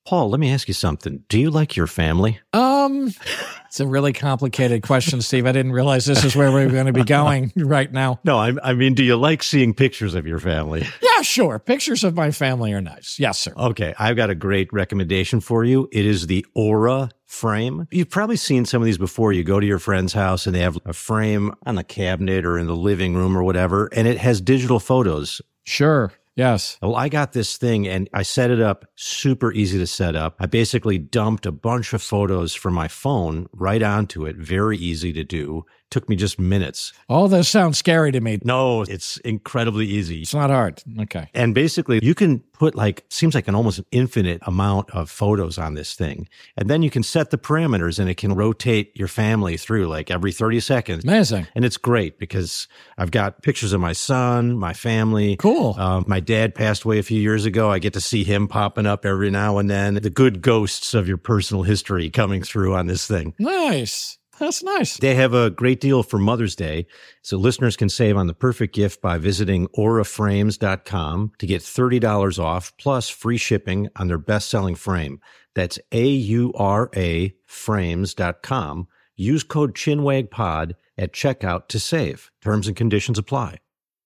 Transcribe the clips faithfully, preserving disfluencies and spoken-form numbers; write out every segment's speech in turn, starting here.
Paul, let me ask you something. Do you like your family? Um, it's a really complicated question, Steve. I didn't realize this is where we were going to be going right now. No, I, I mean, do you like seeing pictures of your family? Yeah, sure. Pictures of my family are nice. Yes, sir. Okay, I've got a great recommendation for you. It is the Aura frame. You've probably seen some of these before. You go to your friend's house and they have a frame on the cabinet or in the living room or whatever, and it has digital photos. Sure. Yes. Well, I got this thing and I set it up super easy to set up. I basically dumped a bunch of photos from my phone right onto it. Very easy to do. Took me just minutes. Oh, this sounds scary to me. No, it's incredibly easy. It's not hard. Okay. And basically, you can put like, seems like an almost infinite amount of photos on this thing. And then you can set the parameters and it can rotate your family through like every thirty seconds. Amazing. And it's great because I've got pictures of my son, my family. Cool. Um, my dad passed away a few years ago. I get to see him popping up every now and then. The good ghosts of your personal history coming through on this thing. Nice. That's nice. They have a great deal for Mother's Day, so listeners can save on the perfect gift by visiting aura frames dot com to get thirty dollars off plus free shipping on their best-selling frame. That's A U R A frames dot com. Use code ChinwagPod at checkout to save. Terms and conditions apply.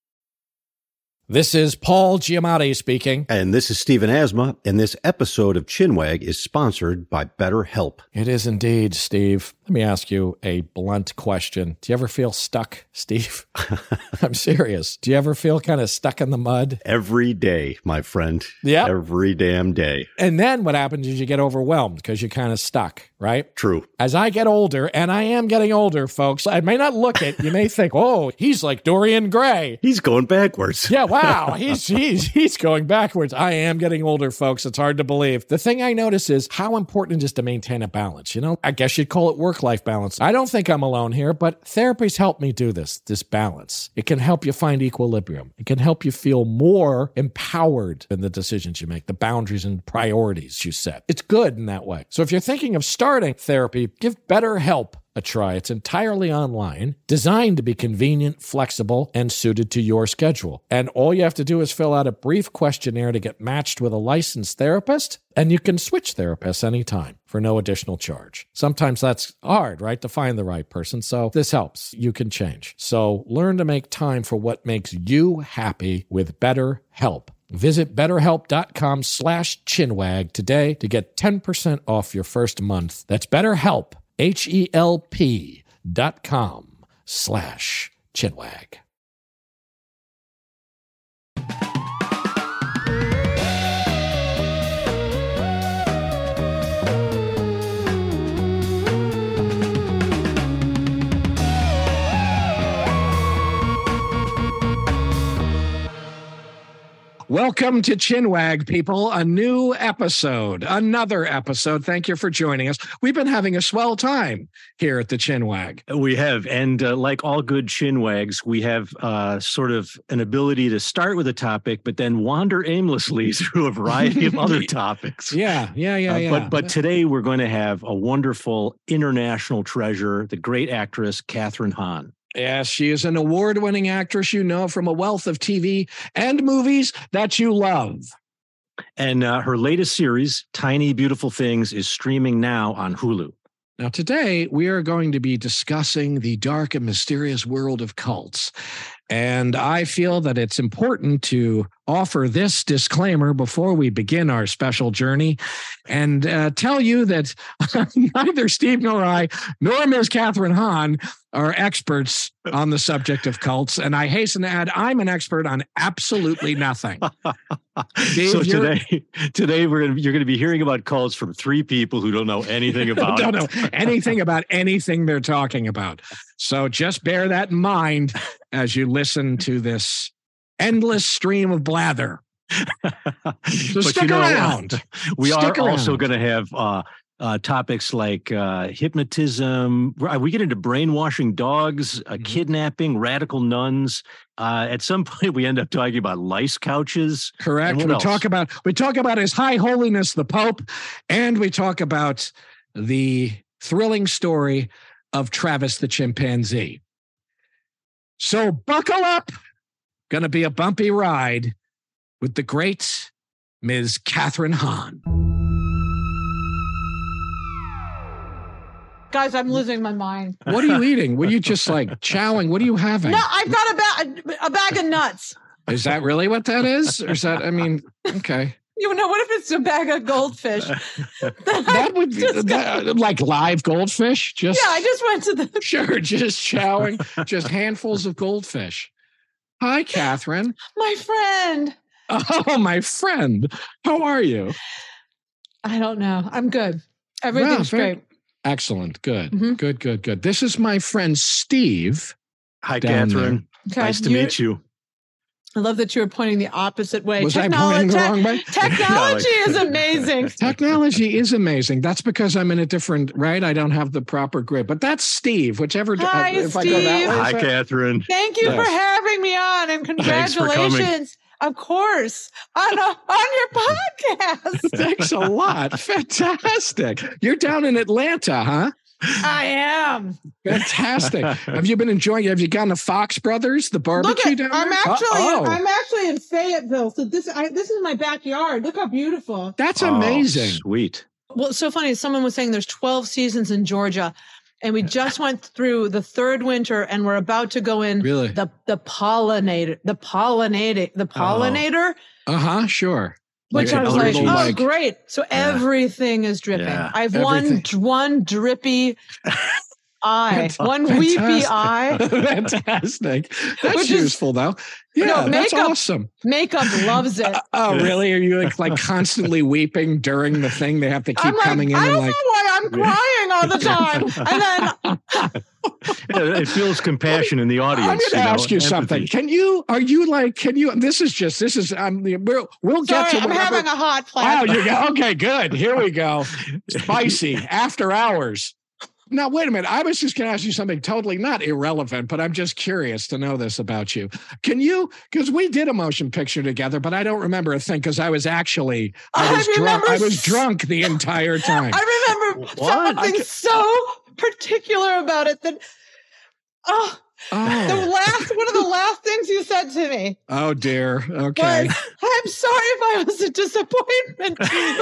This is Paul Giamatti speaking. And this is Stephen Asma, and this episode of Chinwag is sponsored by BetterHelp. It is indeed, Steve. Let me ask you a blunt question. Do you ever feel stuck, Steve? I'm serious. Do you ever feel kind of stuck in the mud? Every day, my friend. Yeah. Every damn day. And then what happens is you get overwhelmed because you're kind of stuck, right? True. As I get older, and I am getting older, folks, I may not look it. You may think, oh, he's like Dorian Gray. He's going backwards. Yeah, wow. He's, he's, he's going backwards. I am getting older, folks. It's hard to believe. The thing I notice is how important it is to maintain a balance. You know, I guess you'd call it work-life balance. I don't think I'm alone here, but therapy's helped me do this, this balance. It can help you find equilibrium. It can help you feel more empowered in the decisions you make, the boundaries and priorities you set. It's good in that way. So if you're thinking of starting therapy, give BetterHelp a try. It's entirely online, designed to be convenient, flexible, and suited to your schedule. And all you have to do is fill out a brief questionnaire to get matched with a licensed therapist, and you can switch therapists anytime for no additional charge. Sometimes that's hard, right, to find the right person. So this helps. You can change. So learn to make time for what makes you happy with BetterHelp. Visit betterhelp.com slash chinwag today to get ten percent off your first month. That's BetterHelp. H-E-L-P dot com slash chinwag. Welcome to Chinwag, people. A new episode, another episode. Thank you for joining us. We've been having a swell time here at the Chinwag. We have, and uh, like all good Chinwags, we have uh, sort of an ability to start with a topic, but then wander aimlessly through a variety of other topics. Yeah, yeah, yeah, uh, yeah. But but today we're going to have a wonderful international treasure, the great actress Kathryn Hahn. Yes, she is an award-winning actress you know from a wealth of T V and movies that you love. And uh, her latest series, Tiny Beautiful Things, is streaming now on Hulu. Now, today, we are going to be discussing the dark and mysterious world of cults. And I feel that it's important to offer this disclaimer before we begin our special journey and uh, tell you that neither Steve nor I, nor Miz Kathryn Hahn, are experts on the subject of cults. And I hasten to add, I'm an expert on absolutely nothing. Steve, so today, today we're gonna, you're going to be hearing about cults from three people who don't know anything about don't it. know anything about anything they're talking about. So just bear that in mind as you listen to this endless stream of blather. So stick you know, around. We stick are around. also going to have uh, uh, topics like uh, hypnotism. We get into brainwashing dogs, uh, mm-hmm. kidnapping, radical nuns. Uh, at some point, we end up talking about lice couches. Correct. We else? talk about we talk about His High Holiness the Pope, and we talk about the thrilling story of Travis the chimpanzee. So buckle up. Going to be a bumpy ride with the great Miz Kathryn Hahn. Guys, I'm losing my mind. What are you eating? Were you just like chowing? What are you having? No, I've got a, ba- a bag of nuts. Is that really what that is? Or is that, I mean, okay. You know, what if it's a bag of goldfish? That would be that, like live goldfish. Just yeah, I just went to the sure, just chowing, just handfuls of goldfish. Hi, Catherine. My friend. Oh, my friend. How are you? I don't know. I'm good. Everything's Wow, very, great. Excellent. Good. Mm-hmm. Good. Good. Good. This is my friend Steve. Hi, Catherine. Okay, nice to you're, meet you. I love that you were pointing the opposite way. Was Technolo- I pointing the te- wrong way? Technology is amazing. Technology is amazing. That's because I'm in a different, right? I don't have the proper grid. But that's Steve, whichever. Hi, uh, if Steve. I go that way, Hi, that, Catherine. Thank you Yes. for having me on, and Thanks for coming. congratulations. Of course, on a, on your podcast. Thanks a lot. Fantastic. You're down in Atlanta, huh? I am. Fantastic. Have you been enjoying it? Have you gone to Fox Brothers, the barbecue Look at, down I'm there? actually Uh-oh. I'm actually in Fayetteville, so this I, this is my backyard. Look how beautiful. That's Oh, amazing. sweet. Well, it's so funny. Someone was saying there's twelve seasons in Georgia, and we just went through the third winter, and we're about to go in Really? the the pollinator, the pollinator, the pollinator. Uh-huh, sure. Which Like I was an like, herbal, oh, like- great. So everything is dripping. Yeah. I have Everything. one one drippy eye, Fant- one weepy fantastic. eye. Fantastic. That's Which is- useful, though. Yeah, No, that's makeup- awesome. Makeup loves it. Oh, really? Are you like, like constantly weeping during the thing? They have to keep I'm like, coming in I and don't like. know why I'm crying all the time. And then It feels compassion in the audience. I'm going to you know, ask you empathy. something. Can you? Are you like? Can you? This is just. This is. Um. We'll. We'll get sorry, to I'm whatever. having a hot Wow. flash. You go. Okay. Good. Here we go. Spicy after hours. Now, wait a minute. I was just going to ask you something totally not irrelevant, but I'm just curious to know this about you. Can you, because we did a motion picture together, but I don't remember a thing because I was actually, I I was drunk. remember I was s- drunk the entire time. I remember What? something I ca- so particular about it that oh, the Oh, last one of the last things you said to me oh dear. Okay. was, "I'm sorry if I was a disappointment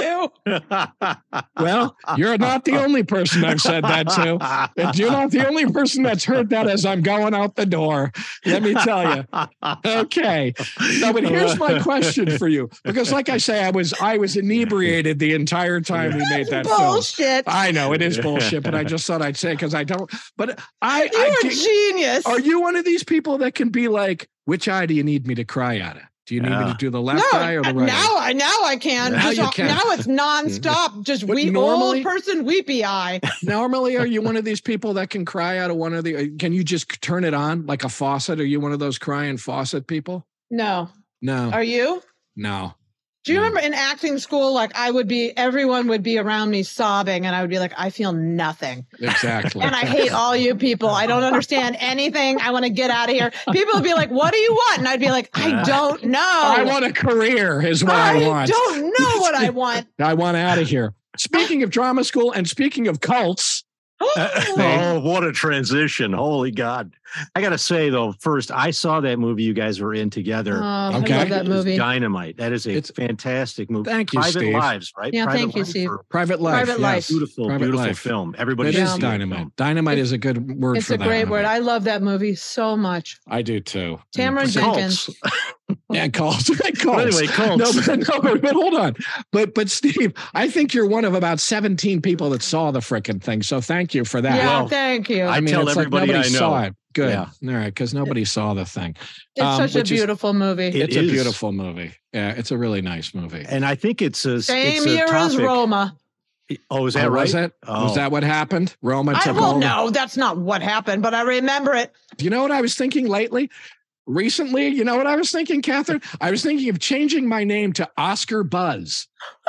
to you." Well, you're not the only person I've said that to. And you're not the only person that's heard that as I'm going out the door. Let me tell you. Okay. No, but here's my question for you. Because like I say, I was I was inebriated the entire time we made that film. Bullshit. I know it is bullshit, but I just thought I'd say because I don't. But I, You're I a do- genius. are you one of these people that can be like, which eye do you need me to cry out of? Do you need me Yeah. to do the left no, eye or the right? now eye? I now I can. Now Just you all- can. Now it's nonstop. Just But weep, normally- old person weepy eye. Normally, are you one of these people that can cry out of one of the? Can you just turn it on like a faucet? Are you one of those crying faucet people? No, No, are you? no. Do you No. remember in acting school, like I would be, everyone would be around me sobbing, and I would be like, I feel nothing. Exactly. And I hate all you people. I don't understand anything. I want to get out of here. People would be like, what do you want? And I'd be like, I don't know. I want a career, is what I, I want. don't know what I want. I want out of here. Speaking of drama school and speaking of cults, Oh, what a transition. Holy God. I got to say, though, first, I saw that movie you guys were in together. Oh, Okay. I love that It was movie. Dynamite. That is a It's- fantastic movie. Thank you, Private Steve. Lives, right? Yeah, Private thank you, Life Steve. or- Private Life. Private yes. Life. Beautiful, Private beautiful Life. film. It Everybody is should see that dynamite. film. Dynamite is a good word It's for a that. great movie. word. I love that movie so much. I do too. Tamara Mm. Jenkins. Yeah, cults. cults. But anyway, cults. No, but, no, but, but hold on. But but Steve, I think you're one of about seventeen people that saw the frickin' thing. So thank you for that. Yeah, Well, thank you. I tell it's everybody nobody I know. saw it. Good. Yeah. All right, because nobody saw the thing. it's um, such a which is- beautiful movie. It it's a is. beautiful movie. Yeah, it's a really nice movie. And I think it's a Same it's a year as topic- Roma. Oh, is that Oh, right? was it? Oh. Was that what happened? Roma I, took well, over. no, that's not what happened, but I remember it. Do you know what I was thinking lately? Recently, you know what I was thinking, Catherine? I was thinking of changing my name to Oscar Buzz.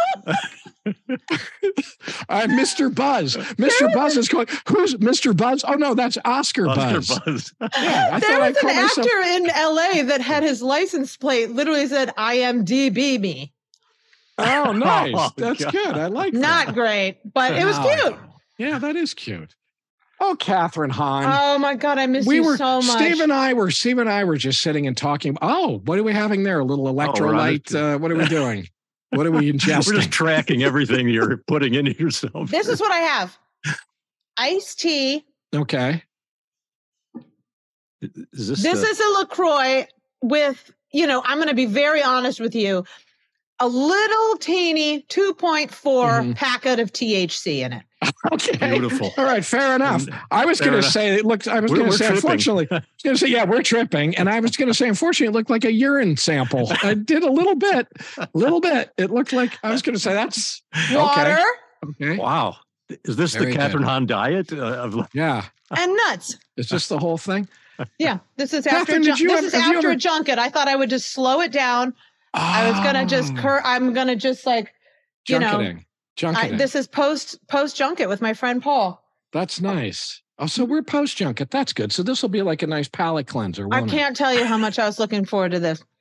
I'm Mister Buzz. Mister Buzz is going, who's Mister Buzz? Oh, no, that's Oscar, Oscar Buzz. Buzz. Yeah, I There thought I was an called myself. actor in L A that had his license plate literally said I M D B me. Oh, nice. Oh, That's God. good. I like Not that. great, but it was No. cute. Yeah, that is cute. Oh, Catherine Hahn. Oh my God, I miss we you were so much. Steve and I were Steve and I were just sitting and talking. Oh, what are we having there? A little we're on electrolyte. it. uh, what are we doing? What are we We're just ingesting? tracking everything you're putting into yourself. This is what I have. iced tea. Okay. Is this This the- is a LaCroix with, you know, I'm going to be very honest with you, a little teeny two point four Mhm. packet of T H C in it. Okay. Beautiful. All right. Fair enough. And- I was fair going to enough. say, it looks, I was We're- going to we're say, tripping. unfortunately, I was going to say, yeah, we're tripping. And I was going to say, unfortunately, it looked like a urine sample. I did a little bit, a little bit. It looked like, I was going to say, that's Water okay. wow. Is this Very the good. Catherine Hahn diet? Uh, of, Yeah. and nuts. Is this the whole thing? Yeah, this is after Catherine, a did jun- you this have- is have you after ever- a junket. I thought I would just slow it down. I was gonna just Oh, cur. I'm gonna just like you know. junketing. Junketing. I, this is post post junket with my friend Paul. That's nice. Oh, so we're post junket. That's good. So this will be like a nice palate cleanser. I Won't can't tell you how much I was looking forward to this.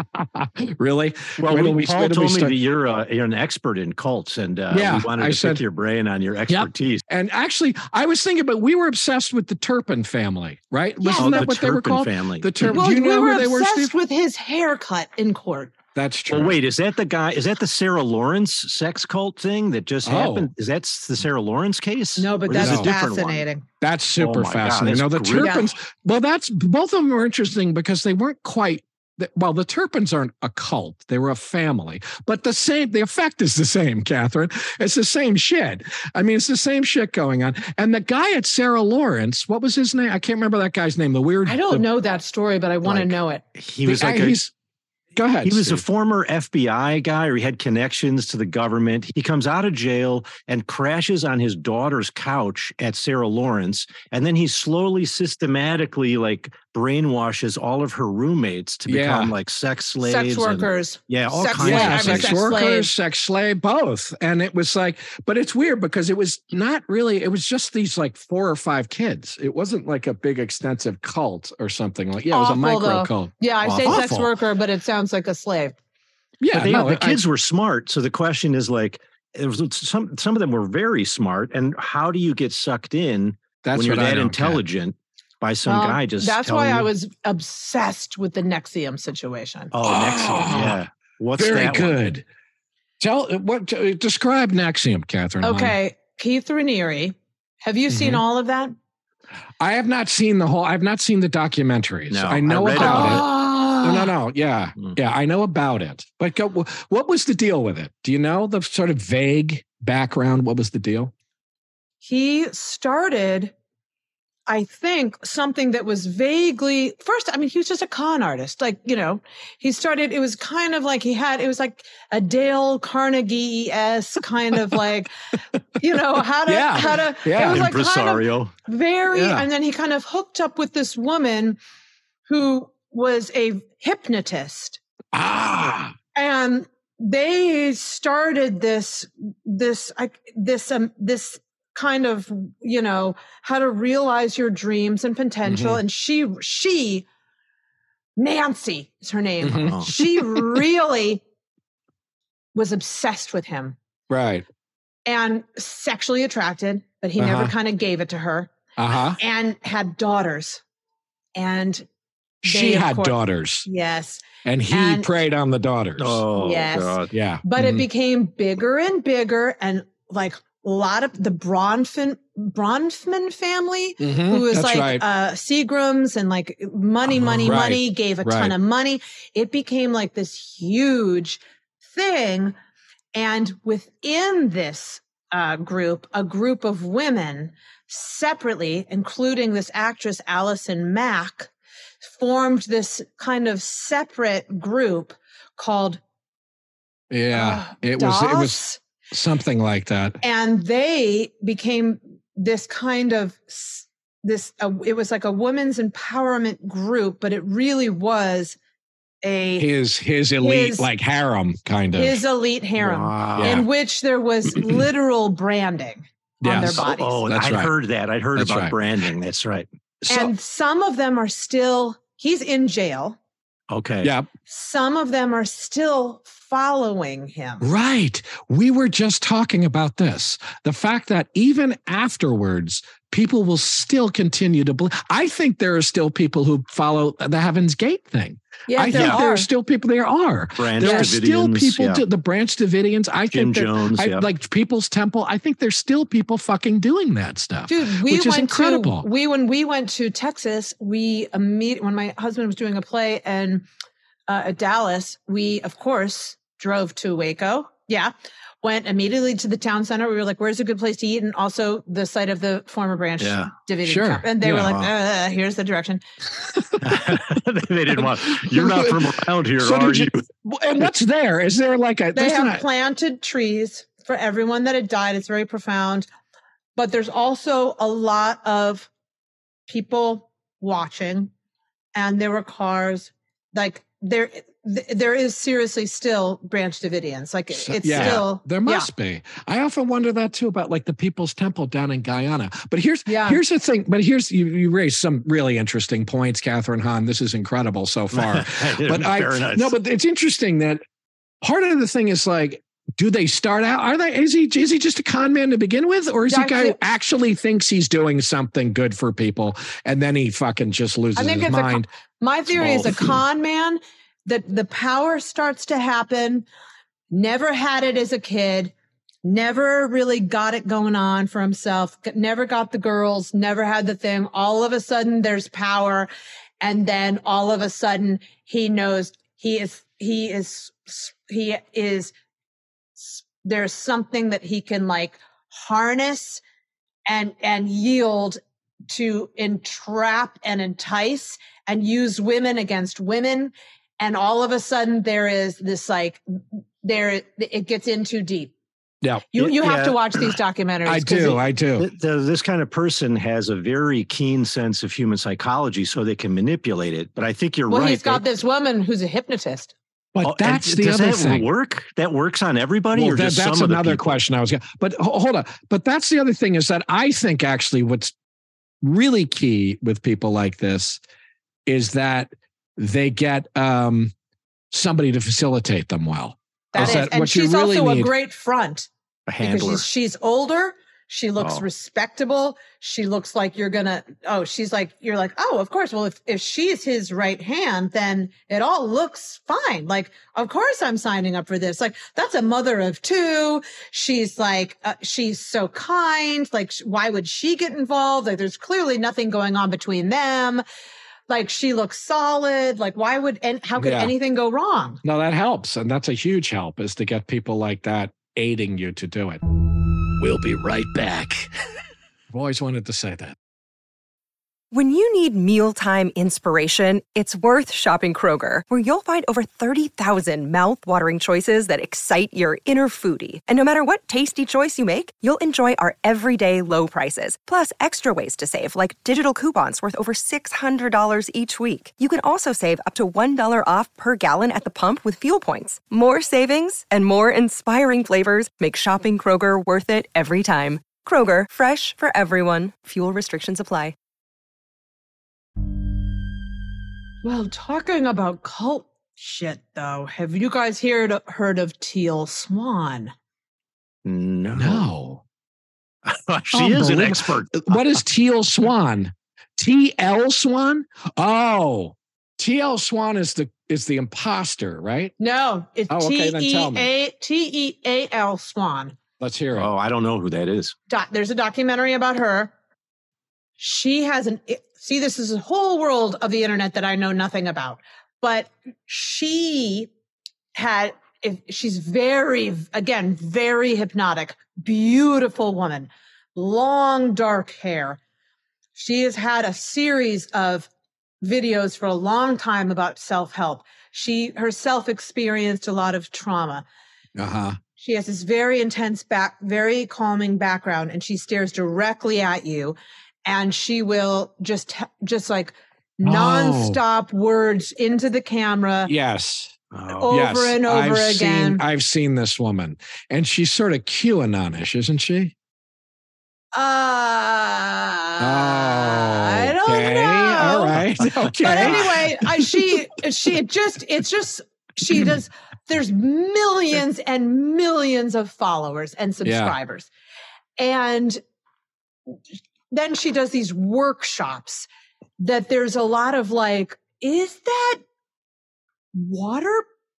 it? Really? well, Wait till we, we- Paul wait till we told me start- that you're, uh, you're an expert in cults, and uh, Yeah, we wanted I to said- pick your brain on your expertise. And actually, I was thinking, but we were obsessed with the Turpin family, right? Yes. Wasn't Oh, that the what they were Turpin called? family. The Turpin. Well, Do you know we were who they were, obsessed Steve? with his haircut in court. That's true. Well, wait, is that the guy? Is that the Sarah Lawrence sex cult thing that just Oh. happened? Is that the Sarah Lawrence case? No, but Or is that's it a different one? fascinating. That's super Oh my God, fascinating. that's no, the great. Turpins. Well, that's both of them were interesting because they weren't quite. Well, the Turpins aren't a cult; they were a family. But the same, the effect is the same, Catherine. It's the same shit. I mean, it's the same shit going on. And the guy at Sarah Lawrence, what was his name? I can't remember that guy's name. The weird. I don't the, know that story, but I want to Like, know it. He the was like guy- a, he's. Go ahead. he was a Steve. former F B I guy, or he had connections to the government. He comes out of jail and crashes on his daughter's couch at Sarah Lawrence, and then he slowly, systematically, like brainwashes all of her roommates to Yeah. become like sex slaves, Sex and- workers. yeah, all Sex kinds slave- yeah, of I mean, sex, sex workers, slave. sex slave, both. And it was like, but it's weird because it was not really, it was just these like four or five kids. It wasn't like a big extensive cult or something like, yeah, it was Awful, a micro though. cult. Yeah, I say sex Awful. worker, but it sounds like a slave. Yeah, But they, no, the I- kids were smart. So the question is like, it was some some of them were very smart. And how do you get sucked in that's when you're what I that don't get. intelligent by some Well, guy just That's telling why I you- was obsessed with the Nexium situation. Oh, Nexium, yeah. What's Very that one? good. Tell what uh, describe Nexium, Catherine. Hahn. Okay, Keith Raniere. Have you seen Mhm. all of that? I have not seen the whole. I've not seen the documentaries. No, I know I read about about it. Oh, No, no, no. Yeah, Mm. yeah. I know about it. But go, what was the deal with it? Do you know the sort of vague background? What was the deal? He started, I think, something that was vaguely first. I mean, he was just a con artist. Like, you know, he started, it was kind of like he had, it was like a Dale Carnegie esque kind of like, you know, how to, Yeah, how to, yeah. it was like kind of Impresario. very, Yeah. and then he kind of hooked up with this woman who was a hypnotist. Ah, And they started this this I this um this kind of, you know, how to realize your dreams and potential. Mhm. And she she Nancy is her name. Mhm. Oh. She really was obsessed with him right. and sexually attracted, but he never Uh-huh. kind of gave it to her, Uh huh. and had daughters. And She they, of had course- daughters, yes. and he And- preyed on the daughters. Oh, Yes. God. yeah. But it Mhm. became bigger and bigger, and like a lot of the Bronfman Bronfman family, Mhm. who was That's like right. uh Seagrams and like money, money, Right. money, gave a Right. ton of money. It became like this huge thing. And within this uh, group, a group of women separately, including this actress Allison Mack, formed this kind of separate group called yeah. uh, it was. It was DOS. something like that. And they became this kind of s- this uh, it was like a women's empowerment group, but it really was a His his elite His- like harem kind of. his elite harem Wow. Yeah. in which there was literal branding on Yes. their bodies. Oh, That's I'd right. heard that. I'd heard That's about right. branding. That's right. So- And some of them are still he's in jail. Okay. yeah. Some of them are still following him. Right. We were just talking about this. The fact that even afterwards, people will still continue to believe. I think there are still people who follow the Heaven's Gate thing. Yeah, I there think are. there are still people. There are. Branch there are still Davidians, people. yeah. Do, the Branch Davidians. I Jim think there- Jones, I, yeah. like People's Temple. I think there's still people fucking doing that stuff. Dude, we which is went incredible. to we when we went to Texas, we immediately when my husband was doing a play and uh, at Dallas, we of course drove to Waco. Yeah. Went immediately to the town center. We were like, where's a good place to eat? And also the site of the former Branch Yeah. Davidian Sure. camp. And they Yeah. were like, uh, here's the direction. They didn't want, you're not from around here, So are did you? you- And what's there? Is there like a? They there's have not- planted trees for everyone that had died. It's very profound. But there's also a lot of people watching, and there were cars. Like there, th- there is seriously still Branch Davidians. Like it's yeah, still there must be. I often wonder that too about like the People's Temple down in Guyana. But here's Yeah. here's the thing. But here's you you raised some really interesting points, Catherine Hahn. This is incredible so far. But I Very nice. no, but it's interesting that part of the thing is like, do they start out? Are they? Is he? Is he just a con man to begin with, or is he a guy who actually thinks he's doing something good for people, and then he fucking just loses I think his it's a con- mind? My theory is a both. con man that the power starts to happen. Never had it as a kid. Never really got it going on for himself. Never got the girls. Never had the thing. All of a sudden, there's power, and then all of a sudden, he knows he is. He is. He is. There's something that he can like harness and and yield to entrap and entice and use women against women. And all of a sudden there is this like there it gets in too deep. Yeah, You you have Yeah. to watch these documentaries. I 'cause do. it- I do. Th- th- This kind of person has a very keen sense of human psychology, so they can manipulate it. But I think you're well, right. he's got that- this woman who's a hypnotist. But Oh, and that's the does other that thing. work? That works on everybody, Well, or that- just that's some of the another people? question I was going. But ho- hold on. But that's the other thing is that I think actually what's really key with people like this is that they get um, somebody to facilitate them well. That Is is, that and what you she's really also need? a great front A because handler. she's, she's older. She looks Oh. respectable. She looks like you're gonna. Oh, she's like you're like. Oh, of course. Well, if if she's his right hand, then it all looks fine. Like, of course, I'm signing up for this. Like, that's a mother of two. She's like, uh, she's so kind. Like, sh- why would she get involved? Like, there's clearly nothing going on between them. Like, she looks solid. Like, why would and how could Yeah. anything go wrong? No, that helps. And that's a huge help is to get people like that aiding you to do it. We'll be right back. I've always wanted to say that. When you need mealtime inspiration, it's worth shopping Kroger, where you'll find over thirty thousand mouthwatering choices that excite your inner foodie. And no matter what tasty choice you make, you'll enjoy our everyday low prices, plus extra ways to save, like digital coupons worth over six hundred dollars each week. You can also save up to one dollar off per gallon at the pump with fuel points. More savings and more inspiring flavors make shopping Kroger worth it every time. Kroger, fresh for everyone. Fuel restrictions apply. Well, talking about cult shit, though, have you guys heard heard of Teal Swan? No. No. She is an Unbelievable. expert. What is Teal Swan? T L Swan? Oh, T L Swan is the is the imposter, right? No, it's Oh, okay, T then E tell me. A T E A L Swan. Let's hear it. Oh, I don't know who that is. Doc, there's a documentary about her. She has an see. This is a whole world of the internet that I know nothing about, but she had. If she's very, again, very hypnotic, beautiful woman, long dark hair. She has had a series of videos for a long time about self-help. She herself experienced a lot of trauma. Uh-huh. She has this very intense back, very calming background, and she stares directly at you, and she will just, just like nonstop words into the camera. Yes. Oh, Over and over I've again. Seen, I've seen this woman, and she's sort of QAnon-ish, isn't she? Uh, I Oh, don't okay. know. All right. Okay. But anyway, I, she, she it just, it's just, she does, there's millions and millions of followers and subscribers. And then she does these workshops that there's a lot of like, is that waterboarding?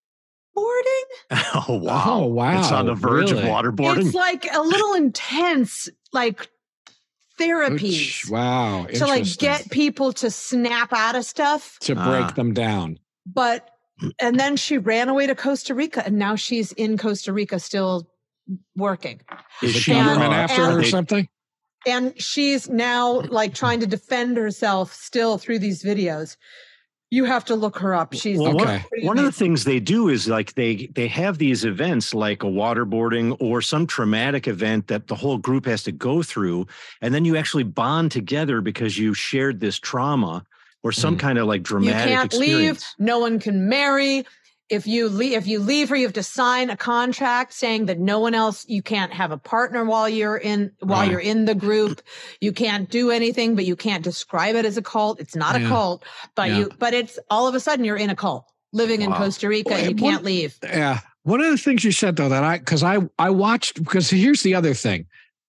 Oh, wow. Oh, wow. It's on the verge Really? of waterboarding. It's like a little intense, like therapies. Ouch. Wow. To like Interesting. get people to snap out of stuff. to break Ah. them down. But, and then she ran away to Costa Rica and now she's in Costa Rica still working. Is The she, government uh, after her or and- something? And she's now like trying to defend herself still through these videos. You have to look her up. She's Well, Okay. one, one of the things they do is like they they have these events like a waterboarding or some traumatic event that the whole group has to go through, and then you actually bond together because you shared this trauma or some Mm. kind of like you dramatic can't leave. experience. No one can marry. If you leave, if you leave her, you have to sign a contract saying that no one else, you can't have a partner while you're in, while Right. you're in the group. You can't do anything, but you can't describe it as a cult. It's not Yeah. a cult, but Yeah. you, but it's all of a sudden you're in a cult living in Wow. Costa Rica Well, and you one- can't leave. Yeah. One of the things you said though that I because I I watched because here's the other thing.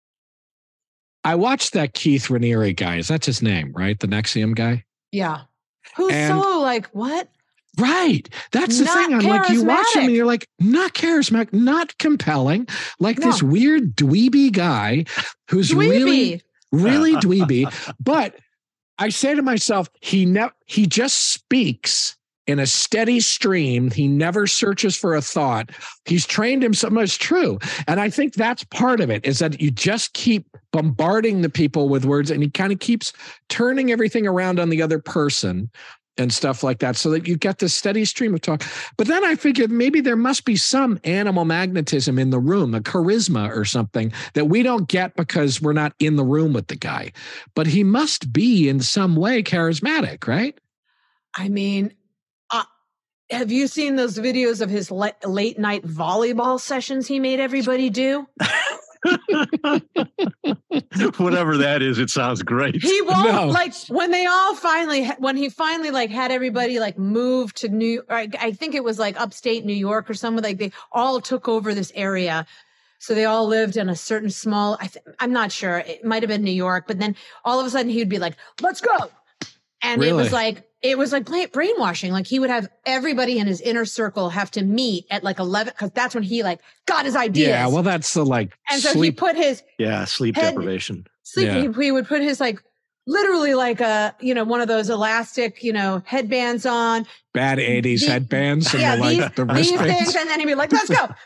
I watched that Keith Raniere guy. Is that his name, right? The N X I V M guy? Yeah. Who's And- so like, what? Right. That's the Not thing. I'm like, you watch him charismatic. and you're like, not charismatic, not compelling. Like this No. weird dweeby guy who's really, Dweeby. really dweeby. But I say to myself, he never he just speaks in a steady stream. He never searches for a thought. He's trained himself. It's true. And I think that's part of it is that you just keep bombarding the people with words and he kind of keeps turning everything around on the other person and stuff like that so that you get this steady stream of talk. But then I figured maybe there must be some animal magnetism in the room, a charisma or something that we don't get because we're not in the room with the guy. But he must be in some way charismatic, right? I mean, uh, have you seen those videos of his le- late night volleyball sessions he made everybody do? Whatever that is, it sounds great. He won't No. like when they all finally, when he finally like had everybody like move to New, I, I think it was like upstate New York or somewhere. Like they all took over this area. So they all lived in a certain small, I th- I'm not sure. It might have been New York, but then all of a sudden he'd be like, let's go. And it Really? was like, it was like bla- brainwashing. Like he would have everybody in his inner circle have to meet at like eleven, because that's when he like got his ideas. Yeah, well, that's the like and so sleep. he put his Yeah, sleep Head- deprivation. sleep. Yeah. He, he would put his like literally like a, you know, one of those elastic, you know, headbands on. Bad eighties The- headbands and yeah, the, like these, the these wristbands. things. And then he'd be like, let's go.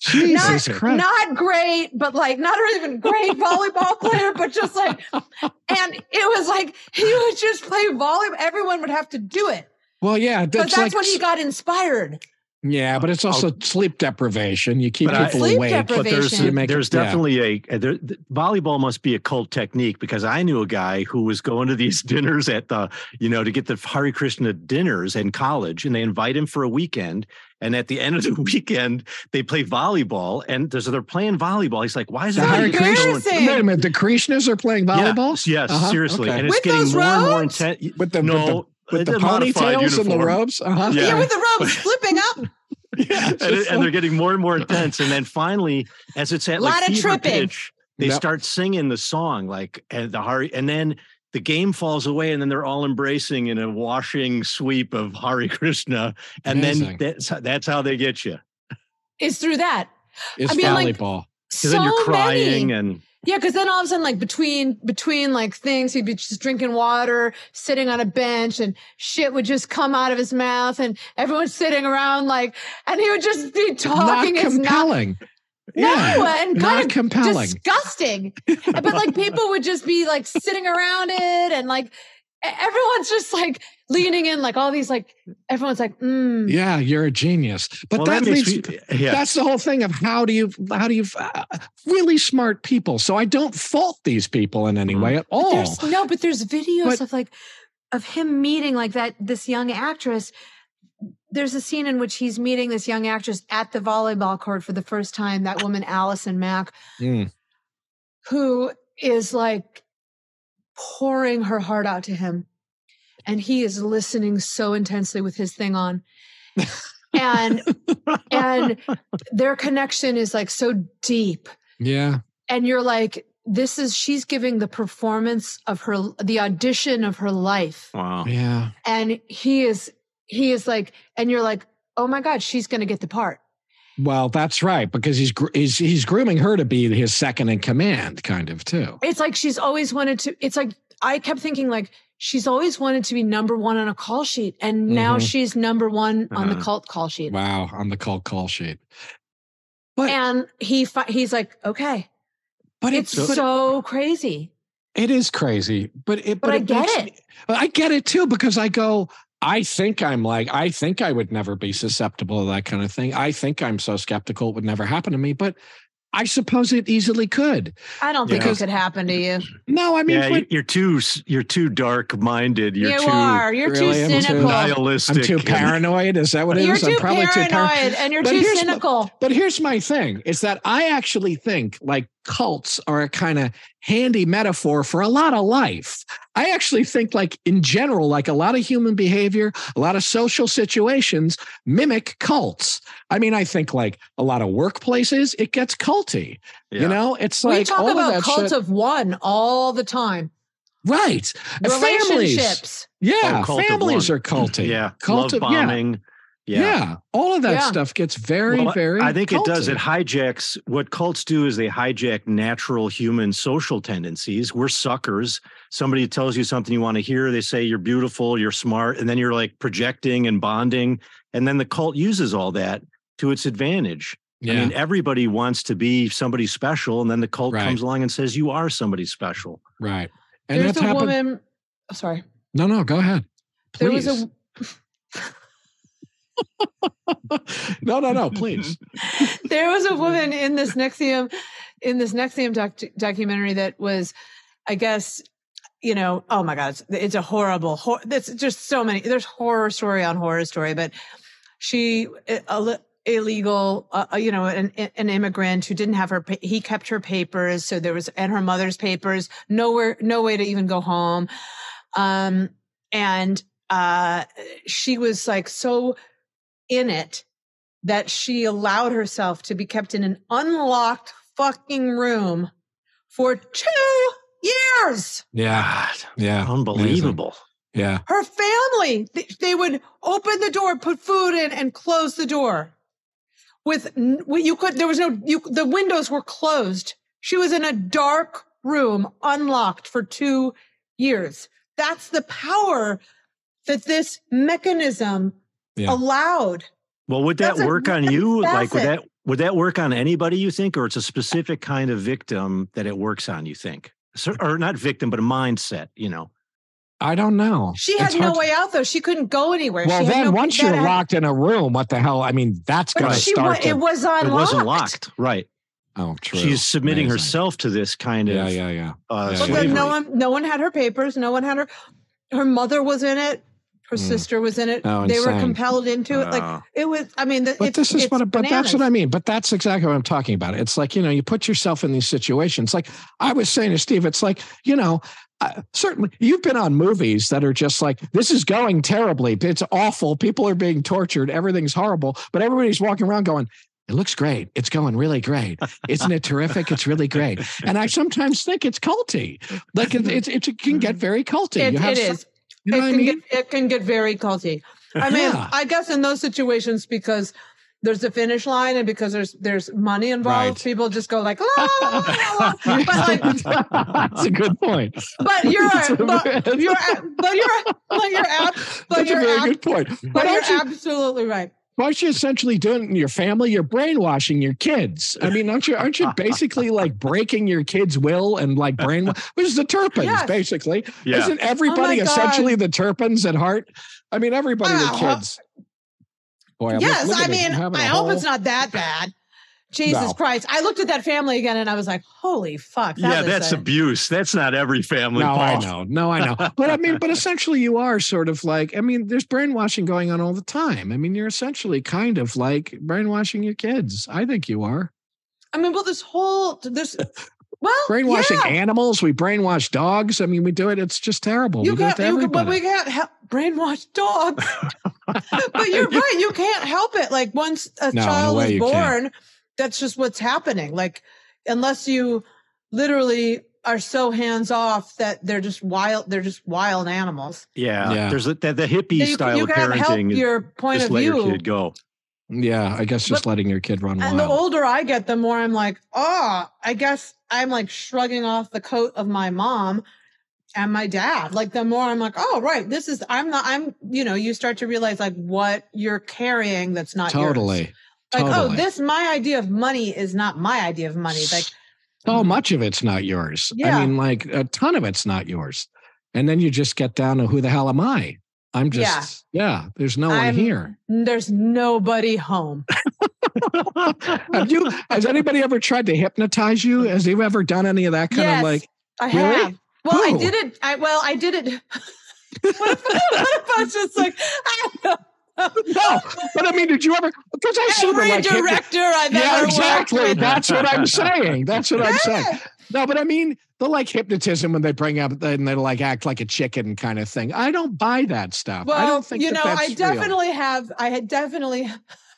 Jesus not, Christ. not great, but like not even great volleyball player, but just like, and it was like, he would just play volleyball. Everyone would have to do it. Well, yeah, But that's, that's like when he got inspired. yeah, but it's also sleep deprivation. You keep But I- people Sleep awake. deprivation. But there's You make it- there's yeah. definitely a, a there, th- volleyball must be a cult technique because I knew a guy who was going to these dinners at the you know to get the Hare Krishna dinners in college, and they invite him for a weekend. And at the end of the weekend, they play volleyball, and so they're playing volleyball. He's like, "Why is The it Hare Krishna. embarrassing. Wait a minute, the Krishnas are playing volleyball? Yes, yes, Uh-huh, seriously, okay. and it's With getting those more and more robes? intense. With the no, with the, with the a modified ponytails and the uniform. robes. Uh-huh. Yeah. Yeah, with the robes flipping up. Yeah, and, it's it- just and they're like- getting more and more intense. And then finally, as it's at like Lot of fever tripping. pitch, they Yep. start singing the song like and the Hari, and then the game falls away, and then they're all embracing in a washing sweep of Hare Krishna, and Amazing. then that's that's how they get you It's through that. it's I mean, like, volleyball. because So then you're crying many. and Yeah, because then all of a sudden, like between between like things, he'd be just drinking water, sitting on a bench, and shit would just come out of his mouth, and everyone's sitting around like, and he would just be Not talking. It's not compelling. no, Yeah, and not kind of compelling. disgusting. But like people would just be like sitting around it, and like e- everyone's just like leaning in, like all these like everyone's like, mm. Yeah, you're a genius. But well, that, that makes leads, me yeah. that's the whole thing of how do you how do you uh, really smart people. So I don't fault these people in any Mhm. way at But all. there's no, but there's videos But- of like of him meeting like that this young actress. There's a scene in which he's meeting this young actress at the volleyball court for the first time. That woman, Allison Mack, Mm. who is like pouring her heart out to him, and he is listening so intensely with his thing on, and and their connection is like so deep. Yeah. And you're like, this is, she's giving the performance of her, the audition of her life. Wow. Yeah. And he is, he is like, and you're like, oh my God, she's going to get the part. Well, that's right, because he's he's he's grooming her to be his second in command, kind of too. It's like she's always wanted to. It's like I kept thinking, like she's always wanted to be number one on a call sheet, and now mm-hmm. she's number one on uh-huh. the cult call sheet. Wow, on the cult call sheet. But, and he he's like, okay, but it's, it's so crazy. It is crazy, but it. But, but I it get it. Me, I get it too, because I go. I think I'm like, I think I would never be susceptible to that kind of thing. I think I'm so skeptical it would never happen to me, but I suppose it easily could. I don't think because, it could happen to you. No, I mean, yeah, what, you're too you're too dark-minded. You're you too are. You're really, too cynical. I'm too nihilistic. I'm too paranoid. Is that what it you're is? Too I'm probably paranoid, too paranoid, and you're but too here's cynical. My, but here's my thing: is that I actually think like cults are a kind of handy metaphor for a lot of life. I actually think, like in general, like a lot of human behavior, a lot of social situations mimic cults. I mean, I think like a lot of workplaces, it gets culty. Yeah. You know, it's like we talk all about of that cult shit. of one all the time. Right. Relationships. Families. Yeah. Oh, families are culty. Yeah. Cult Love of, bombing. Yeah. Yeah. yeah. All of that yeah. stuff gets very, well, very I think culty. it does. It hijacks what cults do is they hijack natural human social tendencies. We're suckers. Somebody tells you something you want to hear. They say you're beautiful, you're smart, and then you're like projecting and bonding. And then the cult uses all that to its advantage. Yeah. I mean, everybody wants to be somebody special. And then the cult right. comes along and says, you are somebody special. Right. And There's that's a happened. woman. Oh, sorry. No, no, go ahead. Please. There was a. no, no, no, please. There was a woman in this N X I V M, in this N X I V M doc, documentary that was, I guess, you know, oh my God, it's, it's a horrible, hor- it's just so many, there's horror story on horror story, but she, a, illegal, uh, you know, an, an immigrant who didn't have her, he kept her papers. So there was, and her mother's papers, nowhere, no way to even go home. Um, and, uh, she was like, so in it that she allowed herself to be kept in an unlocked fucking room for two years. Yeah. Yeah. Unbelievable. Amazing. Yeah. Her family, they, they would open the door, put food in, and close the door. With you could, there was no, you, the windows were closed. She was in a dark room, unlocked for two years. That's the power that this mechanism yeah. allowed. Well, would that That's work on you? Facet. Like, would that would that work on anybody, you think, or it's a specific kind of victim that it works on, you think? So, or not victim, but a mindset, you know? I don't know. She had it's no to... way out, though. She couldn't go anywhere. Well, she then no, once you're had... locked in a room, what the hell? I mean, that's going to start. To... It was unlocked. It wasn't locked, right? Oh, true. She's submitting Amazing. herself to this kind of yeah, yeah, yeah. Uh, yeah but then no one, no one had her papers. No one had her. Her mother was in it. Her mm. sister was in it. Oh, they insane. were compelled into it. Like uh, it was. I mean, the, but it's, this is it's what. But bananas. that's what I mean. But that's exactly what I'm talking about. It's like, you know, you put yourself in these situations. Like I was saying to Steve, it's like, you know. Uh, certainly, you've been on movies that are just like, this is going terribly. It's awful. People are being tortured. Everything's horrible. But everybody's walking around going, it looks great. It's going really great. Isn't it terrific? It's really great. And I sometimes think it's culty. Like it, it, it, it can get very culty. It, you have it some, is. You know it, what can I mean? get, it can get very culty. I mean, yeah. I guess in those situations, because there's a finish line and because there's there's money involved, right. people just go like, la, la, la. But like, that's a good point. But you're, but you're, but you're, but you're, ab, but that's you're a very ab, good point. But, but you're you, absolutely right. Aren't you essentially doing it in your family? You're brainwashing your kids. I mean, aren't you? Aren't you basically like breaking your kids' will and like brainwash? Which is the Turpins, yes. basically. Yeah. Isn't everybody oh essentially the Turpins at heart? I mean, everybody wow. with kids. Boy, I'm yes, look, I mean, I hope whole... it's not that bad. Jesus no. Christ. I looked at that family again and I was like, holy fuck. That yeah, that's a... abuse. That's not every family. No, Paul. I know. No, I know. But I mean, but essentially you are sort of like, I mean, there's brainwashing going on all the time. I mean, you're essentially kind of like brainwashing your kids. I think you are. I mean, well, this whole, this, well, brainwashing yeah. animals. We brainwash dogs. I mean, we do it. It's just terrible. You we can't, do it to everybody. But we can't help brainwash dogs. But you're right. You can't help it. Like once a no, child no is born, can't. That's just what's happening. Like, unless you, literally are so hands off that they're just wild. They're just wild animals. Yeah, Yeah. there's a, the, the hippie You, style you of gotta help parenting. is your point just of let view. your kid go. Yeah, I guess just But- letting your kid run And the wild. older I get, the more I'm like, oh, I guess I'm like shrugging off the coat of my mom and my dad. Like the more I'm like, oh, right, this is, I'm not, I'm, you know, you start to realize like what you're carrying that's not Totally. yours. Like, Totally. oh, this, my idea of money is not my idea of money. Like, So much of it's not yours. Yeah. I mean, like a ton of it's not yours. And then you just get down to who the hell am I? I'm just, yeah, there's no I'm- one here. there's nobody home. Have you, has anybody ever tried to hypnotize you? Has you ever done any of that kind Yes, of like, I Really? have. Well, I Who? did it. I, well, I did it. what, if, what if I was just like, I don't know. no, but I mean, did you ever, because I see the Every like, hypno- director I've yeah, ever exactly. worked with. That's what I'm saying. That's what I'm saying. Yeah. No, but I mean, the like hypnotism when they bring up and they like act like a chicken kind of thing. I don't buy that stuff. Well, I don't think you that know, that's I real. definitely have. I had definitely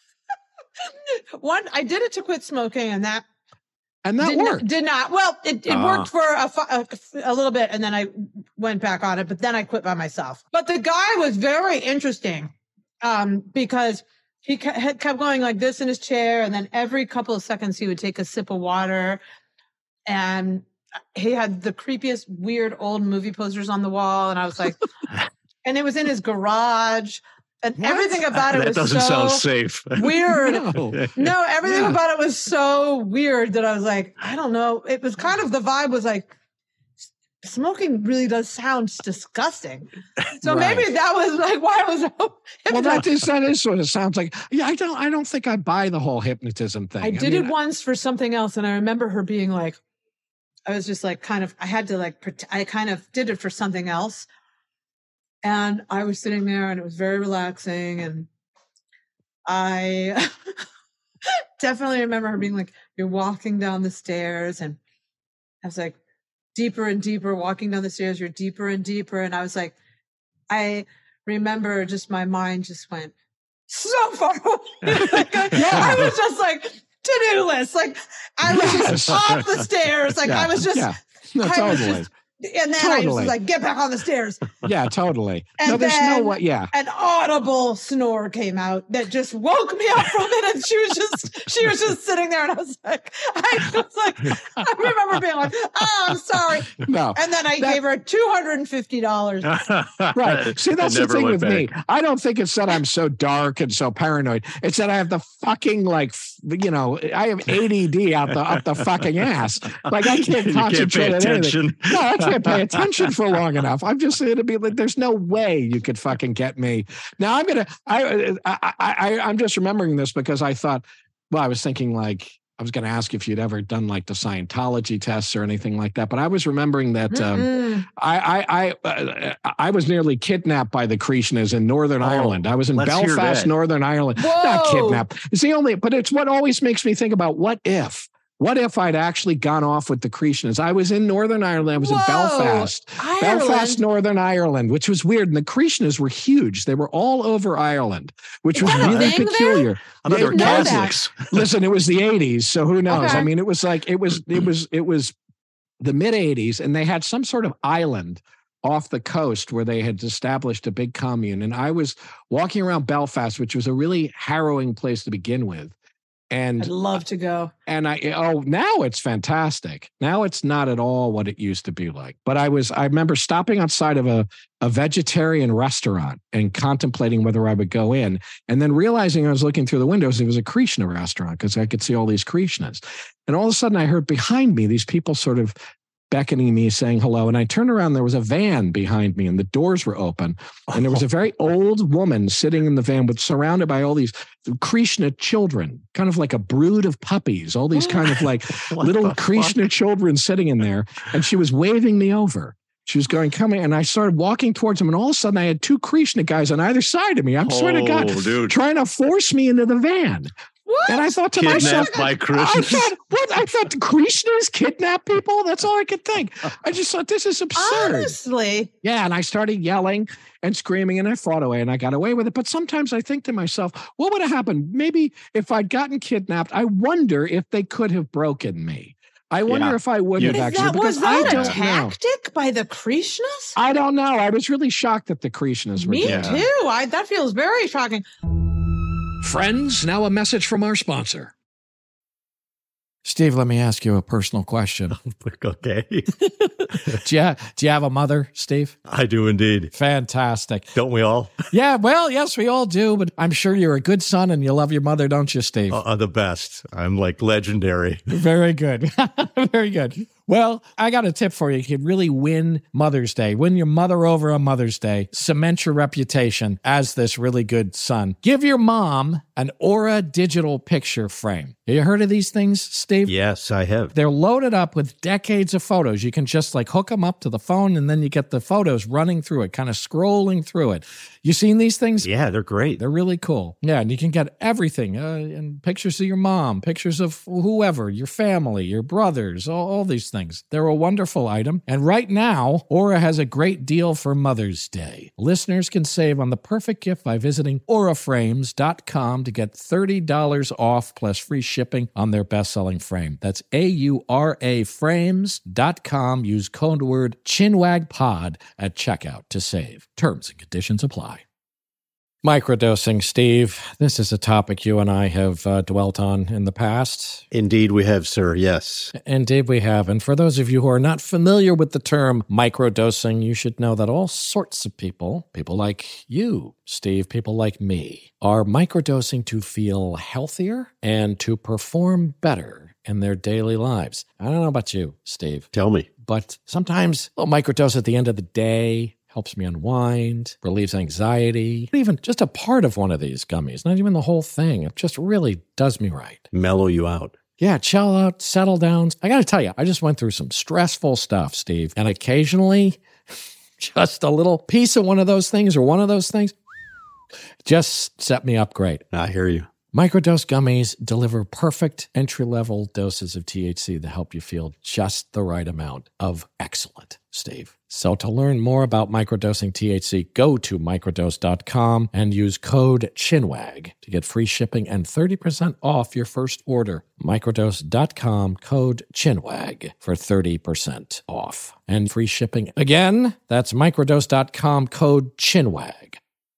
one. I did it to quit smoking, and that And that did worked. Not, did not. Well, it, it Ah. worked for a, fi- a a little bit, and then I went back on it. But then I quit by myself. But the guy was very interesting, um, because he ke- had kept going like this in his chair, and then every couple of seconds he would take a sip of water, and he had the creepiest, weird old movie posters on the wall, and I was like, and it was in his garage, and What? everything about it that was doesn't so sound safe. weird. No. No, everything Yeah. about it was so weird that I was like, I don't know. It was kind of the vibe was like, s- smoking really does sound disgusting. So Right. maybe that was like why I was so Well, hypnotized. that is that is what it sounds like. Yeah, I don't. I don't think I buy the whole hypnotism thing. I did mean, it once for something else, and I remember her being like, I was just like, kind of, I had to like, pret- I kind of did it for something else, and I was sitting there, and it was very relaxing, and I definitely remember her being like, "You're walking down the stairs," and I was like, deeper and deeper, walking down the stairs. You're deeper and deeper, and I was like, I remember just my mind just went so far away. Like, I, Yeah. I was just like to-do list. Like I was Yes. just off the stairs. Like yeah, I was just, yeah. No, I was totally. just- and then I Totally. was like, get back on the stairs. Yeah, totally. And no, there's no then- way. Yeah. An audible snore came out that just woke me up from it, and she was just, she was just sitting there, and I was like, I was like, I remember being like, oh, I'm sorry. No. And then I That- gave her two hundred fifty dollars. Right. See, that's I the never thing went with me. back. I don't think it's that I'm so dark and so paranoid. It's that I have the fucking like, f- you know, I have A D D out the up the fucking ass. Like I can't You can't concentrate pay on anything. attention. No, I can't pay attention for long enough. I'm just going to be like, there's no way you could fucking get me. Now I'm gonna. I I I I'm just remembering this because I thought. Well, I was thinking like. I was going to ask if you'd ever done like the Scientology tests or anything like that, but I was remembering that um, Mm-mm. I I I, uh, I was nearly kidnapped by the Krishnas in Northern Oh, Ireland. I was in let's hear Belfast, that. Northern Ireland. Whoa. Not kidnapped. It's the only, but it's what always makes me think about what if. What if I'd actually gone off with the Krishnas? I was in Northern Ireland. I was in Whoa. Belfast, Ireland. Belfast, Northern Ireland, which was weird. And the Krishnas were huge. They were all over Ireland, which was Is that a really thing there? peculiar. I thought they were know that. Catholics. Listen, it was the eighties, so who knows? Okay. I mean, it was like it was it was it was the mid eighties, and they had some sort of island off the coast where they had established a big commune. And I was walking around Belfast, which was a really harrowing place to begin with. And I'd love to go. and I oh now it's fantastic. Now it's not at all what it used to be like. But I was I remember stopping outside of a a vegetarian restaurant and contemplating whether I would go in, and then realizing I was looking through the windows, it was a Krishna restaurant because I could see all these Krishnas. And all of a sudden I heard behind me these people sort of beckoning me, saying hello. And I turned around, there was a van behind me and the doors were open. And there was a very old woman sitting in the van, but surrounded by all these Krishna children, kind of like a brood of puppies, all these kind of like What little the Krishna children sitting in there. And she was waving me over. She was going, coming, and I started walking towards them. And all of a sudden I had two Krishna guys on either side of me. I'm swear to God, Oh, dude. trying to force me into the van. What? And I thought to myself, Kidnapped by I Christians. thought, what? I thought the Krishnas kidnap people? That's all I could think. I just thought, this is absurd. Honestly, Yeah, and I started yelling and screaming, and I fought away, and I got away with it. But sometimes I think to myself, what would have happened? Maybe if I'd gotten kidnapped, I wonder if they could have broken me. I wonder Yeah. if I would You- have Is actually that, because was that I a don't know. tactic by the Krishnas? I don't know. I was really shocked that the Krishnas were Me doing that. too. I, that feels very shocking. Friends, now a message from our sponsor. Steve, let me ask you a personal question. Okay. do, you, do you have a mother, Steve? I do indeed. Fantastic. Don't we all? Yeah, well, yes, we all do, but I'm sure you're a good son and you love your mother, don't you, Steve? Uh, the best. I'm like legendary. Very good. Very good. Well, I got a tip for you. You can really win Mother's Day. Win your mother over on Mother's Day. Cement your reputation as this really good son. Give your mom an Aura digital picture frame. Have you heard of these things, Steve? Yes, I have. They're loaded up with decades of photos. You can just like hook them up to the phone and then you get the photos running through it, kind of scrolling through it. You seen these things? Yeah, they're great. They're really cool. Yeah, and you can get everything, uh, and pictures of your mom, pictures of whoever, your family, your brothers, all, all these things. They're a wonderful item. And right now, Aura has a great deal for Mother's Day. Listeners can save on the perfect gift by visiting aura frames dot com to get thirty dollars off plus free shipping on their best-selling frame. That's A U R A frames dot com. Use code word ChinwagPod at checkout to save. Terms and conditions apply. Microdosing, Steve. This is a topic you and I have uh, dwelt on in the past. Indeed, we have, sir. Yes. Indeed, we have. And for those of you who are not familiar with the term microdosing, you should know that all sorts of people, people like you, Steve, people like me, are microdosing to feel healthier and to perform better in their daily lives. I don't know about you, Steve, Tell me. but sometimes a little microdose at the end of the day helps me unwind, relieves anxiety, even just a part of one of these gummies, not even the whole thing. It just really does me right. Mellow you out. Yeah, chill out, settle down. I got to tell you, I just went through some stressful stuff, Steve, and occasionally just a little piece of one of those things or one of those things just set me up great. I hear you. Microdose gummies deliver perfect entry-level doses of T H C that help you feel just the right amount of excellent, Steve. So to learn more about microdosing T H C, go to microdose dot com and use code CHINWAG to get free shipping and thirty percent off your first order. microdose dot com, code CHINWAG for thirty percent off. And free shipping. Again, that's microdose dot com, code CHINWAG.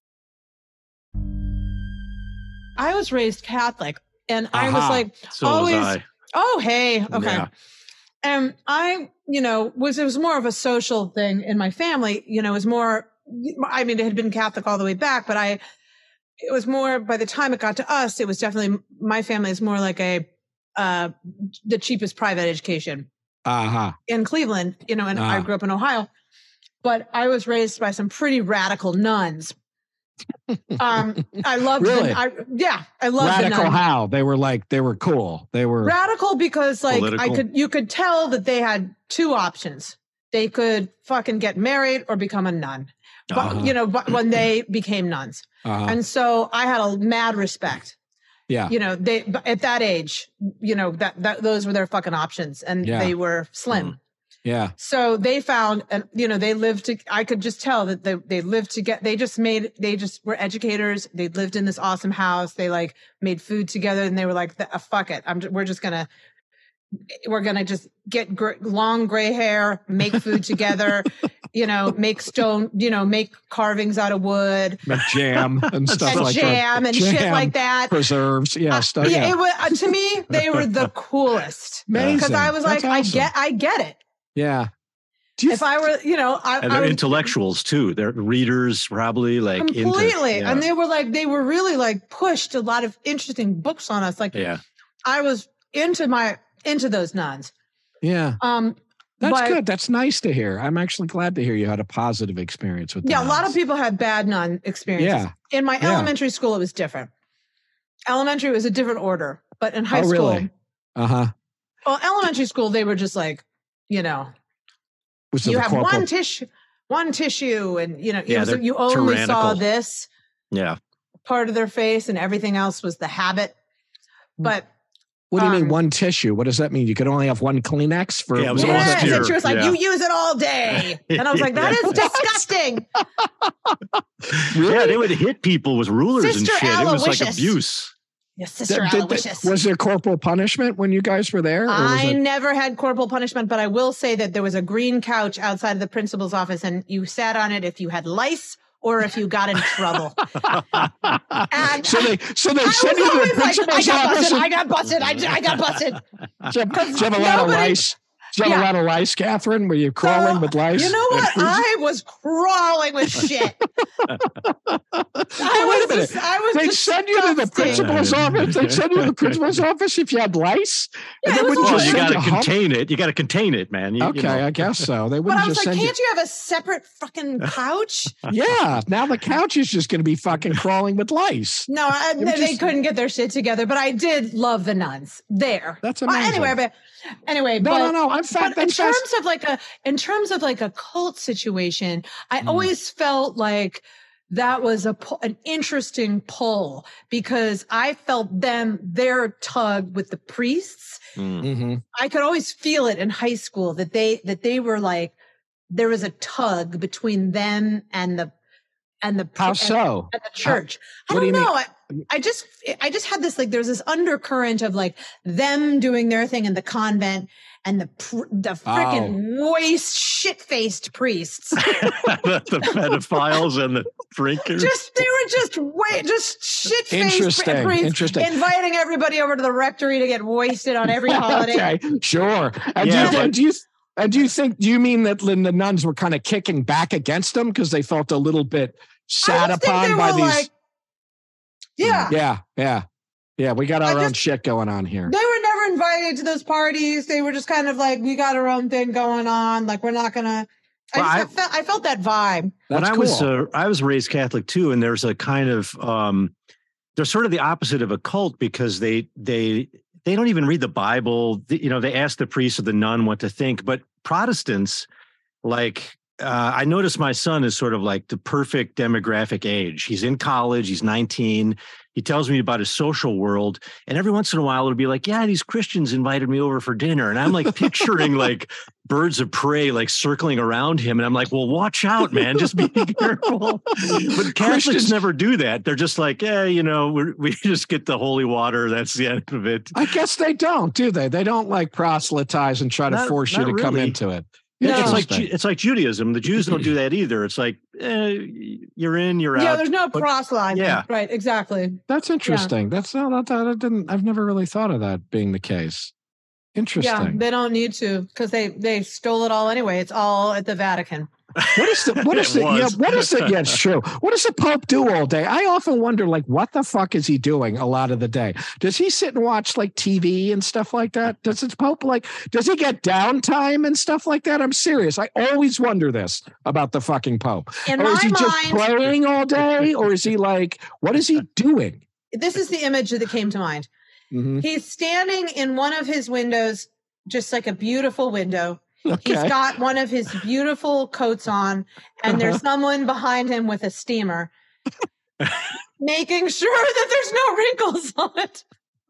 I was raised Catholic, and I was Aha. like So always, was I. oh, hey, okay. Yeah. And I, you know, was, it was more of a social thing in my family, you know, it was more, I mean, it had been Catholic all the way back, but I, it was more, by the time it got to us, it was definitely, my family is more like a, uh, the cheapest private education Uh-huh. in Cleveland, you know, and Ah. I grew up in Ohio, but I was raised by some pretty radical nuns. um, I loved Really? them. I, yeah, I loved the Radical nuns. how? They were like, they were cool. They were... Radical because like Political. I could, you could tell that they had two options. They could fucking get married or become a nun, but Uh-huh. you know, but when they became nuns. Uh-huh. And so I had a mad respect, yeah. you know, they, but at that age, you know, that, that those were their fucking options and Yeah. they were slim. Yeah. So they found, and you know, they lived to, I could just tell that they, they lived to get, they just made, they just were educators. They lived in this awesome house. They like made food together and they were like, uh, fuck it. I'm, we're just going to, we're going to just get gr- long gray hair, make food together, you know, make stone, you know, make carvings out of wood Make jam and stuff and like jam that. and shit Jam, like that. Preserves. Yeah. Uh, stuff. yeah, Yeah. It was, uh, to me, they were the coolest Amazing. because I was That's like, I awesome. get, I get it. Yeah. Do you If I were, you know, I, And I they're was, intellectuals too. They're readers, probably like completely. Into, yeah. And they were like, they were really like pushed a lot of interesting books on us. Like yeah. I was into my, into those nuns. Yeah. Um, That's but, good. That's nice to hear. I'm actually glad to hear you had a positive experience with Yeah. the A lot of nuns. people had bad nun experiences. Yeah. In my Yeah. elementary school, it was different. Elementary was a different order, but in high Oh, school, really? Uh-huh. well, elementary school, they were just like, you know, Was it you the have corporal- one tissue, one tissue, and you know, Yeah, it was, they're you only saw tyrannical. this Yeah. part of their face, and everything else was the habit. But What do you mean um, one tissue? What does that mean? You could only have one Kleenex for Yeah, it was what was yes, it? austere. and she was like, Yeah. "You use it all day," and I was like, "That is disgusting." Yeah, they would hit people with rulers and Sister shit. It was like Aloysius. abuse. Yes, Sister Did- did- Aloysius. was there corporal punishment when you guys were there? or was I it- never had corporal punishment, but I will say that there was a green couch outside of the principal's office, and you sat on it if you had lice or if you got in trouble. And so they so they I sent was you to the always like, principal's I got office. busted, and- I got busted, I, I got busted. Did you have, did you have a lot of Nobody- lice? Did you have Yeah. a lot of lice, Catherine? Were you crawling So, with lice? You know what? I was crawling with shit. I Wait a was minute. just, I was They just send you to the principal's office. They send you to the principal's office if you had lice. Yeah, and then it was wouldn't all- Well, you send got to home? contain it. You got to contain it, man. You, Okay, you know. I guess so. They But wouldn't I was just like, send can't you have a separate fucking couch? you. Yeah, now the couch is just going to be fucking crawling with lice. No, I, It they, was they just- couldn't get their shit together, but I did love the nuns there. That's Well, amazing. anyway, but anyway, No, but, no, no. I'm fat. but in That's fast. terms of like a in terms of like a cult situation, I Mm. always felt like that was a pu- an interesting pull because I felt them their tug with the priests. Mm. Mm-hmm. I could always feel it in high school that they that they were like there was a tug between them and the and the How and- so? at the church. what I do don't you mean? know. I, I just, I just had this like, there's this undercurrent of like them doing their thing in the convent and the pr- the freaking Oh. waste, shit faced priests. the, the pedophiles and the drinkers. just they were just wait, just shit faced Interesting, priests interesting. inviting everybody over to the rectory to get wasted on every holiday. Okay, sure. And Yeah, do, you, but- and do you and do you think? Do you mean that the nuns were kind of kicking back against them because they felt a little bit I sat just think upon they by were these? like, yeah, yeah, yeah, yeah. We got I our own just- shit going on here. they were never invited to those parties. They were just kind of like, we got our own thing going on. Like, we're not gonna. I, Well, just, I, I- felt, I felt that vibe. That's when I cool. was uh, I was raised Catholic too, and there's a kind of um, they're sort of the opposite of a cult because they they they don't even read the Bible. You know, they ask the priest or the nun what to think. But Protestants, like uh, I noticed, my son is sort of like the perfect demographic age. He's in college. He's nineteen. He tells me about his social world, and every once in a while it'll be like, yeah, these Christians invited me over for dinner. And I'm like picturing like birds of prey like circling around him. And I'm like, well, watch out, man. Just be careful. But Catholics Christians- never do that. They're just like, yeah, you know, we're, we just get the holy water. That's the end of it. I guess they don't, do they? They don't like proselytize and try to Not- force you not to come really. into it. No. It's like Interesting. Ju- it's like Judaism. The Jews don't do that either. It's like eh, you're in, you're Yeah, out. there's no but- proselytizing. yeah. Right, exactly. That's interesting. That's not that, that I didn't. I've never really thought of that being the case. Yeah, Interesting. they don't need to because they they stole it all anyway. It's all at the Vatican. What is the what is It the yeah, was. what is the yeah, it's true. What does the Pope do all day? I often wonder, like, what the fuck is he doing a lot of the day? Does he sit and watch like T V and stuff like that? Does the Pope like does he get downtime and stuff like that? I'm serious. I always wonder this about the fucking Pope. In or my is he just mind, praying all day? Or is he like, what is he doing? this is the image that came to mind. Mhm. He's standing in one of his windows, just like a beautiful window. Okay. He's got one of his beautiful coats on, and there's someone behind him with a steamer, making sure that there's no wrinkles on it.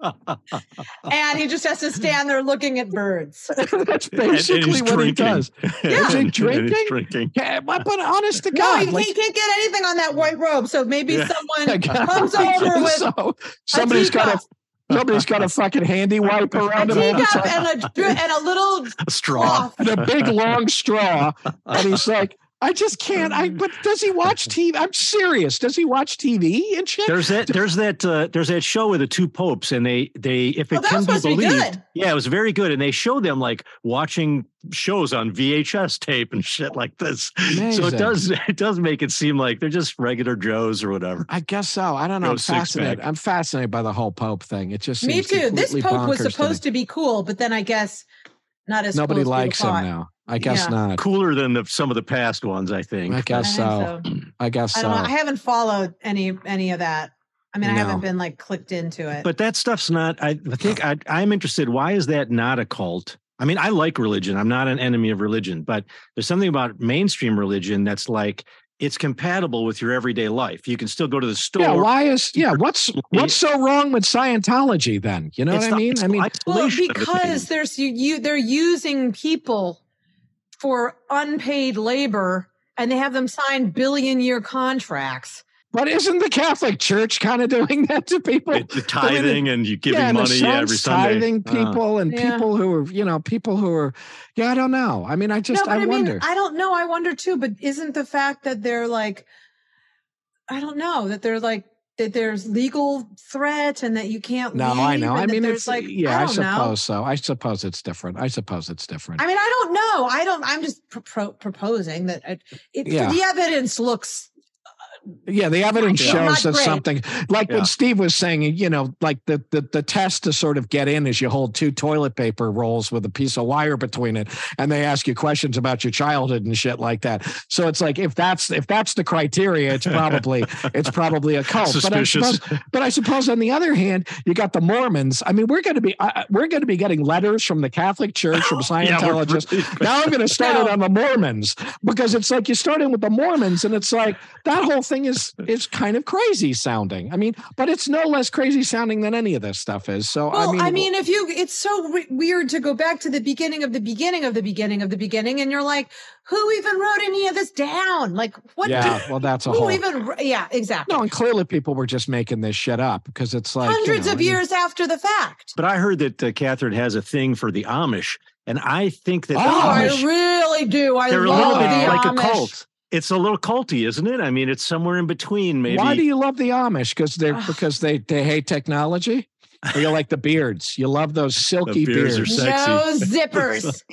And he just has to stand there looking at birds. That's And- and basically he's what he drinking. does. Yeah. Is he And he's drinking? drinking. Yeah, but, but honest to No, God, he, like, he can't get anything on that white robe. So maybe Yeah. someone comes over with so somebody's got a teacup. somebody's got a fucking handy wipe a around him all the teacup time. and a dr- and a little A straw. cloth. And a big long straw, and he's like, I just can't. I but does he watch T V? I'm serious. Does he watch T V and shit? There's that. There's that. Uh, there's that show with the two popes, and they they if it Oh, that can was be supposed to be believed, good. yeah, it was very good, and they show them like watching shows on V H S tape and shit like this. So Amazing. it does it does make it seem like they're just regular Joes or whatever. I guess so. I don't know. No I'm fascinated. six-pack. I'm fascinated by the whole Pope thing. It just Me seems too. This completely Pope was bonkers to supposed me. to be cool, but then I guess not as Nobody cool as people likes him thought. now. I guess Yeah. not. Cooler than the, some of the past ones, I think. I I guess think so. so. I guess I so. don't know. I haven't followed any any of that. I mean, I No. haven't been like clicked into it. But that stuff's not. I think I, I'm interested. Why is that not a cult? I mean, I like religion. I'm not an enemy of religion, but there's something about mainstream religion that's like it's compatible with your everyday life. You can still go to the store. Yeah, why is yeah? What's what's so wrong with Scientology then? You know It's what I the mean? I mean, well, isolation of it. because there's you, you they're using people for unpaid labor, and they have them sign billion year contracts. But isn't the Catholic Church kind of doing that to people? The tithing and you giving yeah, money yeah, every Sunday. Tithing people uh, and yeah. people who are, you know, people who are, yeah, I don't know. I mean, I just, no, I, I wonder. Mean, I don't know. I wonder too, but isn't the fact that they're like, I don't know, that they're like, that there's legal threat and that you can't no, leave. I know. I mean, it's like, yeah, I, I suppose know. so. I suppose it's different. I suppose it's different. I mean, I don't know. I don't, I'm just pro- pro- proposing that it, it yeah. the evidence looks Yeah, the evidence yeah. shows that something like yeah. what Steve was saying, you know, like the, the the test to sort of get in is you hold two toilet paper rolls with a piece of wire between it, and they ask you questions about your childhood and shit like that. So it's like if that's if that's the criteria, it's probably it's probably a cult. Suspicious. But I suppose, but I suppose on the other hand, you got the Mormons. I mean, we're going to be uh, we're going to be getting letters from the Catholic Church, from Scientologists. yeah, really now I'm going to start no. it on the Mormons because it's like you start in with the Mormons, and it's like that whole thing is is kind of crazy sounding. I mean, but it's no less crazy sounding than any of this stuff is. So well, I mean, I mean, if you, it's so re- weird to go back to the beginning of the beginning of the beginning of the beginning, and you're like, who even wrote any of this down? Like, what? Yeah, did, well, that's a who whole. Even, yeah, exactly. No, and clearly people were just making this shit up because it's like hundreds you know, of years I mean, after the fact. But I heard that uh, Catherine has a thing for the Amish, and I think that oh, the Amish, I really do. I they're love a little bit the like Amish. a cult. It's a little culty, isn't it? I mean, it's somewhere in between. Maybe. Why do you love the Amish? Because they because they they hate technology. Or you like the beards? You love those silky the beards. beards. Are sexy. No zippers.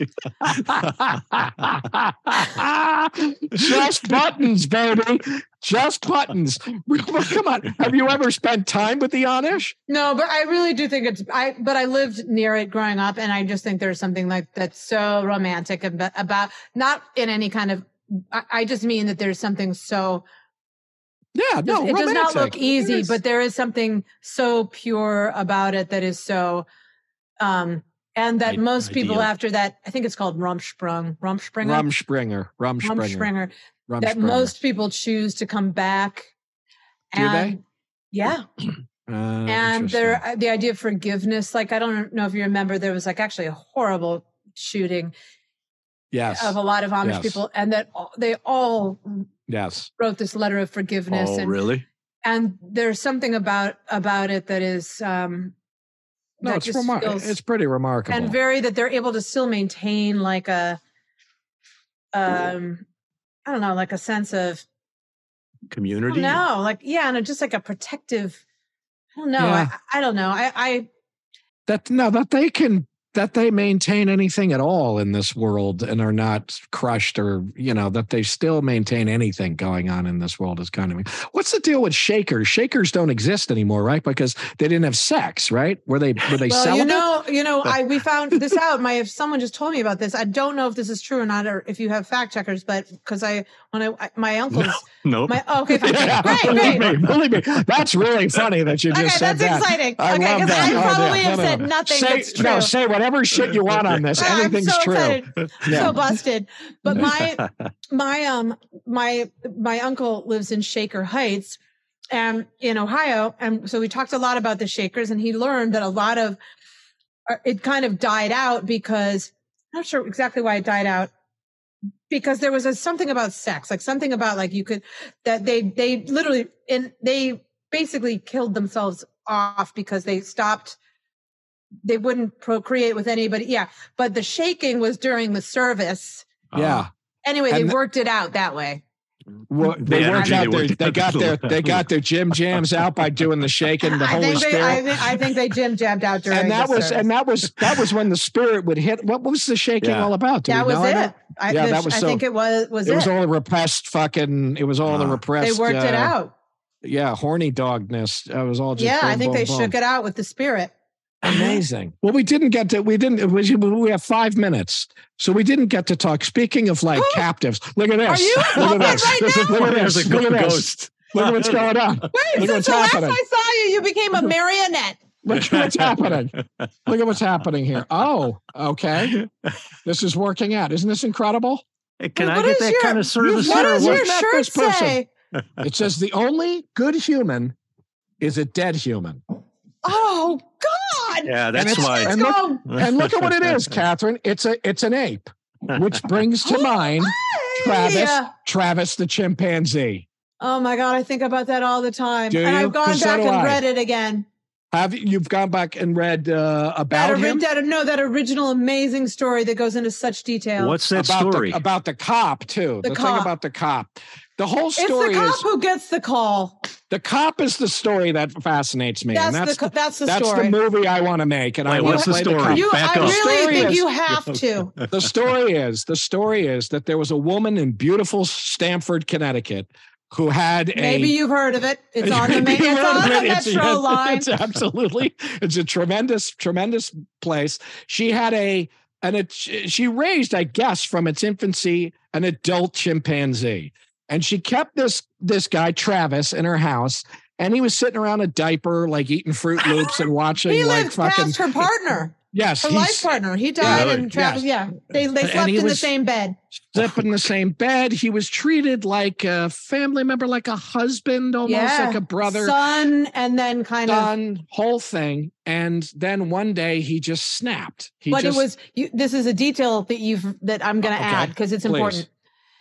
Just buttons, baby. Just buttons. Come on. Have you ever spent time with the Amish? No, but I really do think it's. I but I lived near it growing up, and I just think there's something like that's so romantic about, about not in any kind of. I, I just mean that there's something so. Yeah, no, it romantic. does not look easy, but there is something so pure about it that is so, um, and that I, most people ideal. After that, I think it's called Rumsprung, Rumspringer, Rumspringer, Rumspringer, Rumspringer, Rumspringer. That most people choose to come back. Do and, they? Yeah. Uh, and there, the idea of forgiveness, like, I don't know if you remember, there was like actually a horrible shooting. Yes. Of a lot of Amish yes. people, and that they all yes wrote this letter of forgiveness. Oh, and, really? And there's something about about it that is um no, that it's remarkable. It's pretty remarkable, and very that they're able to still maintain like a um I don't know, like a sense of community. No, like yeah, and just like a protective. I don't know. Yeah. I, I don't know. I, I that no that they can. That they maintain anything at all in this world and are not crushed or, you know, that they still maintain anything going on in this world is kind of, what's the deal with Shakers? Shakers don't exist anymore, right? Because they didn't have sex, right? Were they, were they well, celibate? You know, you know, I, we found this out. My, if someone just told me about this, I don't know if this is true or not, or if you have fact checkers, but because I, when I, my uncle's, no, my, oh, okay, fine. Yeah, great, believe great. Me, believe me. That's really funny that you just okay, said that's that. exciting. I okay, love because that. I Oh, probably yeah. have no, no, said no. nothing say, that's true. No, say whatever shit you want on this. Anything's I'm so true. Excited. Yeah. So busted. But my my um my my uncle lives in Shaker Heights, and in Ohio, and so we talked a lot about the Shakers, and he learned that a lot of it kind of died out because I'm not sure exactly why it died out. Because there was a, something about sex, like something about like you could that they they literally and they basically killed themselves off because they stopped. They wouldn't procreate with anybody. Yeah. But the shaking was during the service. Yeah. Anyway, And they the- worked it out that way. Well, they The worked energy out they their, worked they out got is their, a they got their Jim Jams out by doing the shaking, the I Holy think they, Spirit. I, think, I think they Jim jabbed out during and that the was, service. and that was, that was when the Spirit would hit. What was the shaking Yeah. all about? Do that we was know? I it. don't- I, Yeah, the- that was I so- think it was was It it. was all the repressed fucking, it was all the Ah. repressed. They worked it uh, out. Yeah. Horny dogness. It was all just, Yeah, I boom, think boom, they boom. shook it out with the spirit. Amazing. Well, we didn't get to, we didn't, it was, we have five minutes. So we didn't get to talk. Speaking of like captives, look at this. Are you look at open this. right This is- now? Look at There's this. a Look at this. ghost. Look at what's going on. Wait, Look since what's the last happening. I saw you, you became a marionette. Look at what's happening. Look at what's happening here. Oh, okay. This is working out. Isn't this incredible? Hey, Can Wait, I what get is that your- kind of service? What Sir, does what your met shirt this person? say? It says the only good human is a dead human. Oh God! Yeah, that's it's- why. And look, and look at what it is, Catherine. It's a it's an ape, which brings to mind Travis, Yeah. Travis the chimpanzee. Oh my God, I think about that all the time. Do and you? I've gone 'Cause so back do and I. read it again. Have you, you've gone back and read uh, That, about ori- him? that no, that original amazing story that goes into such detail. What's that about story? The, about the cop, too. The The, cop. thing about the cop. The whole it's story the cop is who gets the call. the cop is the story that fascinates me. That's, and that's the, co- that's the that's story. the movie I want to make. And I Wait, want what's to the play story? cop. You, Back I up. really Story think is- you have to. The story is the story is that there was a woman in beautiful Stamford, Connecticut, who had a Maybe you've heard of it. It's on the, ma- Maybe you've it's heard on of the it. It's- metro yes, line. It's absolutely, it's a tremendous, tremendous place. She had a, and it, she raised, I guess, from its infancy, an adult chimpanzee, and she kept this this guy Travis in her house, and he was sitting around a diaper, like eating Fruit Loops and watching He like lived fucking. past her partner, Yes, her he's life partner. He died, Yeah, and Travis. Yeah, they they And slept he in the was- same bed. slept in the same bed. He was treated like a family member, like a husband, almost Yeah, like a brother. son, and then kind of. Done whole thing, and then one day he just snapped. He But just, it was. You, this is a detail that you've that I'm going to Okay, add because it's please. important.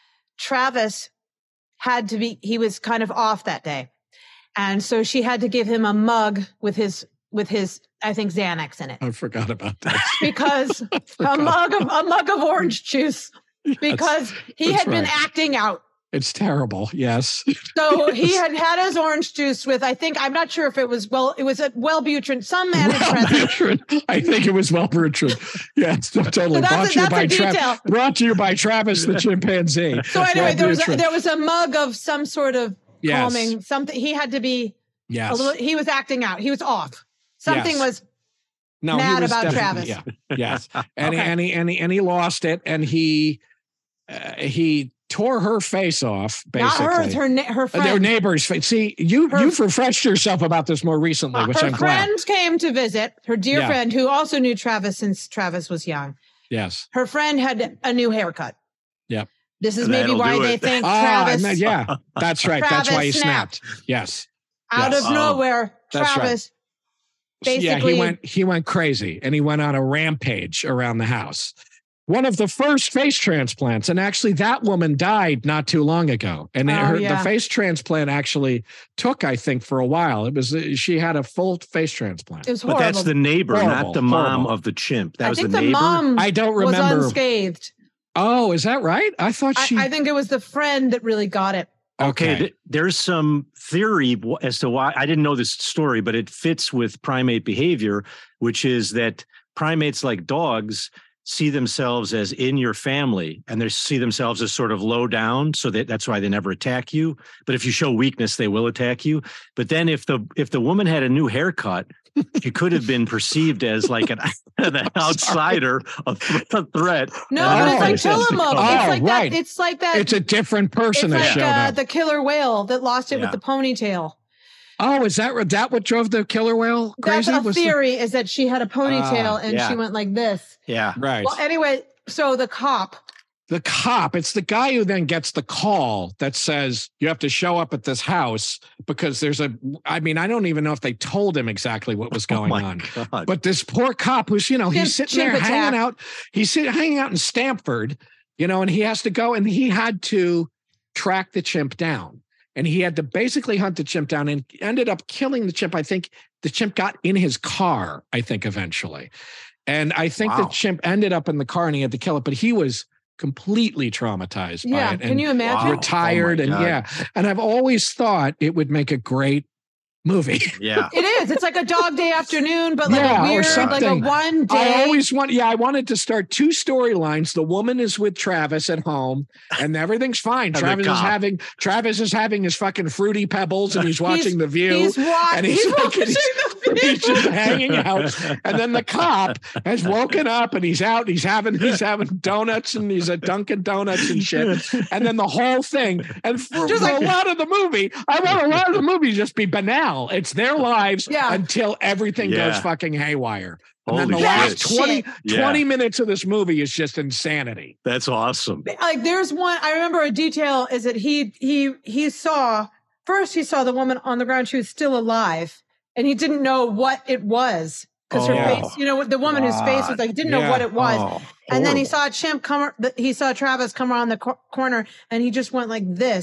Travis had to be. He was kind of off that day, and so she had to give him a mug with his with his I think Xanax in it I forgot about that. because a forgot. mug of a mug of orange juice because he that's had been right. acting out. It's terrible. Yes. So he had had his orange juice with, I think, I'm not sure if it was, well, it was a Wellbutrin, some antidepressant. Wellbutrin. I think it was Wellbutrin. Yes, totally. So that's brought a- to you that's by a Tra- detail. brought to you by Travis the chimpanzee. So anyway, there was, a, Wellbutrin. there was a mug of some sort of Yes. calming, something. He had to be a Yes. little, he was acting out. He was off. Something Yes. was, No, he mad was about definitely- Travis. Yeah. Yes. And, Okay. and, he, and, he, and he lost it, and he uh, he tore her face off, basically. not her, it's her, na- her Uh, Their friend. neighbors. See, you Her- you've refreshed yourself about this more recently, which her I'm glad. friend came to visit, her dear Yeah. friend, who also knew Travis since Travis was young. Yes. Her friend had a new haircut. Yep. This is And maybe that'll why do they it. think Ah, Travis, no, yeah, that's right. That's why Travis he snapped. snapped. Yes. out yes. of nowhere, That's right. Travis yeah, basically. he went he went crazy, and he went on a rampage around the house. One of the first face transplants, and actually that woman died not too long ago. And Oh, her, yeah. the face transplant actually took, I think, for a while. It was she had a full face transplant. It was But horrible. that's the neighbor, Horrible, not the mom horrible. of the chimp. That I was think the the, neighbor. mom I don't was remember. unscathed. Oh, is that right? I thought I, she. I think it was the friend that really got it. Okay, okay. th- there's some theory w- as to why I didn't know this story, but it fits with primate behavior, which is that primates like dogs see themselves as in your family, and they see themselves as sort of low down, so that that's why they never attack you. But if you show weakness, they will attack you. But then if the if the woman had a new haircut, she could have been perceived as like an, an outsider, a, th- a threat. No, And but Oh, it's like that's why it has to Tillamook. come. Oh, It's like right. that. It's like that. It's a different person it's that like showed uh, up. the killer whale that lost it Yeah. with the ponytail. Oh, is that that what drove the killer whale crazy? That's a Was the- theory is that she had a ponytail Ah, and yeah. she went like this. Yeah. right. Well, anyway, so the cop, The cop, it's the guy who then gets the call that says you have to show up at this house because there's a, I mean, I don't even know if they told him exactly what was going oh my on. God. But this poor cop who's, you know, Chimp- he's sitting chimp there attack. hanging out, he's sitting, hanging out in Stamford, you know, and he has to go and he had to track the chimp down. And he had to basically hunt the chimp down and ended up killing the chimp. I think the chimp got in his car, I think, eventually. And I think the Wow. chimp ended up in the car and he had to kill it, but he was completely traumatized yeah. by it. Can and you imagine? Wow. retired Oh my and God. yeah. And I've always thought it would make a great movie. Yeah. It is. It's like a dog day afternoon, but like Yeah, a or weird, like a something. one day. I always want, yeah, I wanted to start two storylines. The woman is with Travis at home, and everything's fine. the Travis is cop. having Travis is having his fucking fruity pebbles, and he's watching The View. He's, wa- and he's, he's like- watching he's- the video. he's just hanging out, and then the cop has woken up, and he's out. He's having he's having donuts, and he's at Dunkin' Donuts and shit. And then the whole thing, and for, Just for like- a lot of the movie, I want a lot of the movie to just be banal. It's their lives Yeah. until everything Yeah. goes fucking haywire. And then Holy the last shit. twenty, Yeah. twenty minutes of this movie is just insanity. That's awesome. Like there's one. I remember a detail is that he he he saw first he saw the woman on the ground. She was still alive, and he didn't know what it was because her Oh, face. You know, the woman whose face was like didn't know Yeah. what it was. Oh, And then he horrible. saw a chimp come. ar- He saw Travis come around the cor- corner, and he just went like this.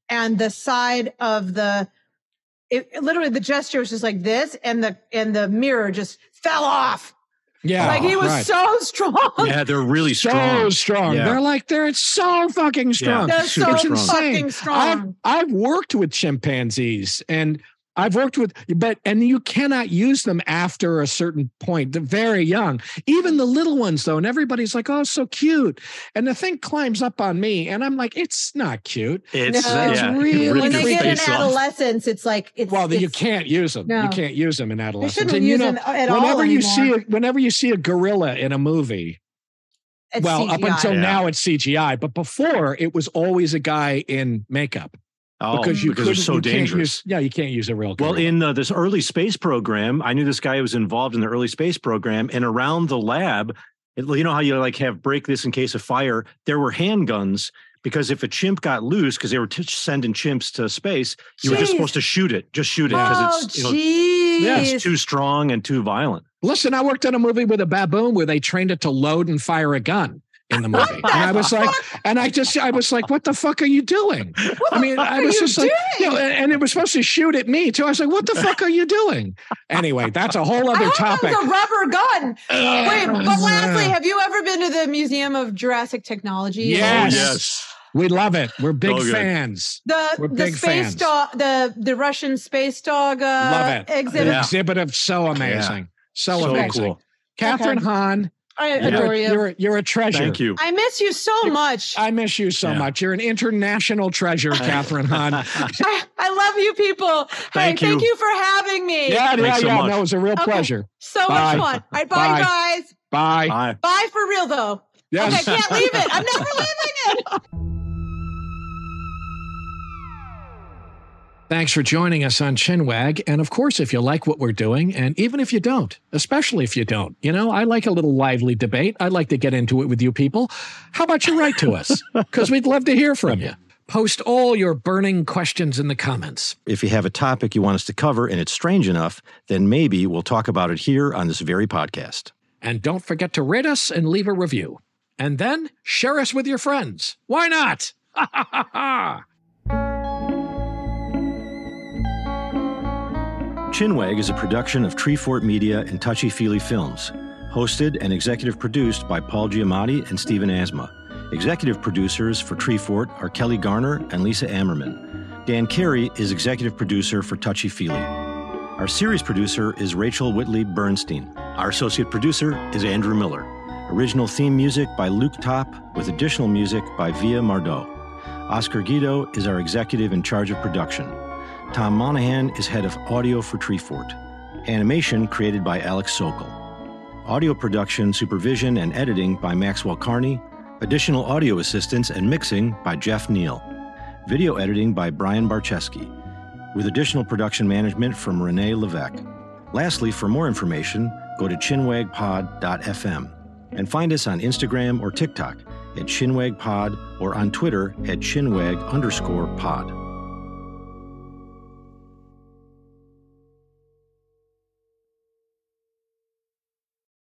and the side of the, it, it literally the gesture was just like this, and the and the mirror just fell off. Yeah, like he was right. so strong. Yeah, they're really so strong. strong. Yeah. They're like they're so fucking strong. Yeah, They're so it's strong. insane. fucking strong. I've I've worked with chimpanzees, and I've worked with, but and you cannot use them after a certain point. They're very young, even the little ones though, and everybody's like, "Oh, so cute," and the thing climbs up on me, and I'm like, "It's not cute." It's, No. yeah, It's it really when rips they your get in face off. adolescence, it's like it's Well, you it's- can't use them. No. You can't use them in adolescence. shouldn't And you use know, them at all whenever you see anymore. a, whenever you see a gorilla in a movie, it's well, C G I. up until Yeah. now it's C G I, but before it was always a guy in makeup Oh, because you because couldn't, they're so you can't dangerous. use- yeah, you can't use a real gorilla. Well, in uh, this early space program, I knew this guy who was involved in the early space program, and around the lab, it, you know how you like have break this in case of fire. There were handguns because if a chimp got loose, because they were t- sending chimps to space, you were just Jeez. supposed to shoot it, just shoot it because Oh, it's you know jeez. Yeah, it's too strong and too violent. Listen, I worked on a movie with a baboon where they trained it to load and fire a gun in the movie. And I was like, and I just, I was like, what the fuck are you doing? I mean, I are was you just like, doing? you know, and, and it was supposed to shoot at me too. I was like, what the fuck are you doing? Anyway, that's a whole I other hope topic. it was a rubber gun. Wait, but lastly, have you ever been to the Museum of Jurassic Technology? Yes. Oh, yes. We love it. We're big So good. fans. The We're the big space fans. dog, the the Russian space dog uh, Love it. exhibit. The exhibit of so amazing. So, So amazing. cool. Catherine Okay. Hahn, I you're, adore you. you're, you're a treasure. Thank you. I miss you so much. I miss you so Yeah. much. You're an international treasure, Catherine Hahn. I, I love you people. Thank hey, thank you. you for having me. Yeah, yeah, Thanks so yeah. much. No, it was a real Okay. pleasure. So Bye. much fun. All right, bye, Bye. guys. Bye. Bye. Bye for real, though. Yes. Okay, I can't leave it. I'm never leaving it. Thanks for joining us on Chinwag. And of course, if you like what we're doing, and even if you don't, especially if you don't, you know, I like a little lively debate. I'd like to get into it with you people. How about you write to us? Because we'd love to hear from you. Post all your burning questions in the comments. If you have a topic you want us to cover and it's strange enough, then maybe we'll talk about it here on this very podcast. And don't forget to rate us and leave a review. And then share us with your friends. Why not? Ha ha ha ha! Chinwag is a production of Treefort Media and Touchy Feely Films. Hosted and executive produced by Paul Giamatti and Stephen Asma. Executive producers for Treefort are Kelly Garner and Lisa Ammerman. Dan Carey is executive producer for Touchy Feely. Our series producer is Rachel Whitley Bernstein. Our associate producer is Andrew Miller. Original theme music by Luke Top, with additional music by Via Mardot. Oscar Guido is our executive in charge of production. Tom Monahan is head of audio for Treefort. Animation created by Alex Sokol. Audio production, supervision, and editing by Maxwell Carney. Additional audio assistance and mixing by Jeff Neal. Video editing by Brian Barczewski. With additional production management from Renee Levesque. Lastly, for more information, go to chinwag pod dot f m and find us on Instagram or TikTok at chinwagpod or on Twitter at chinwag underscore pod.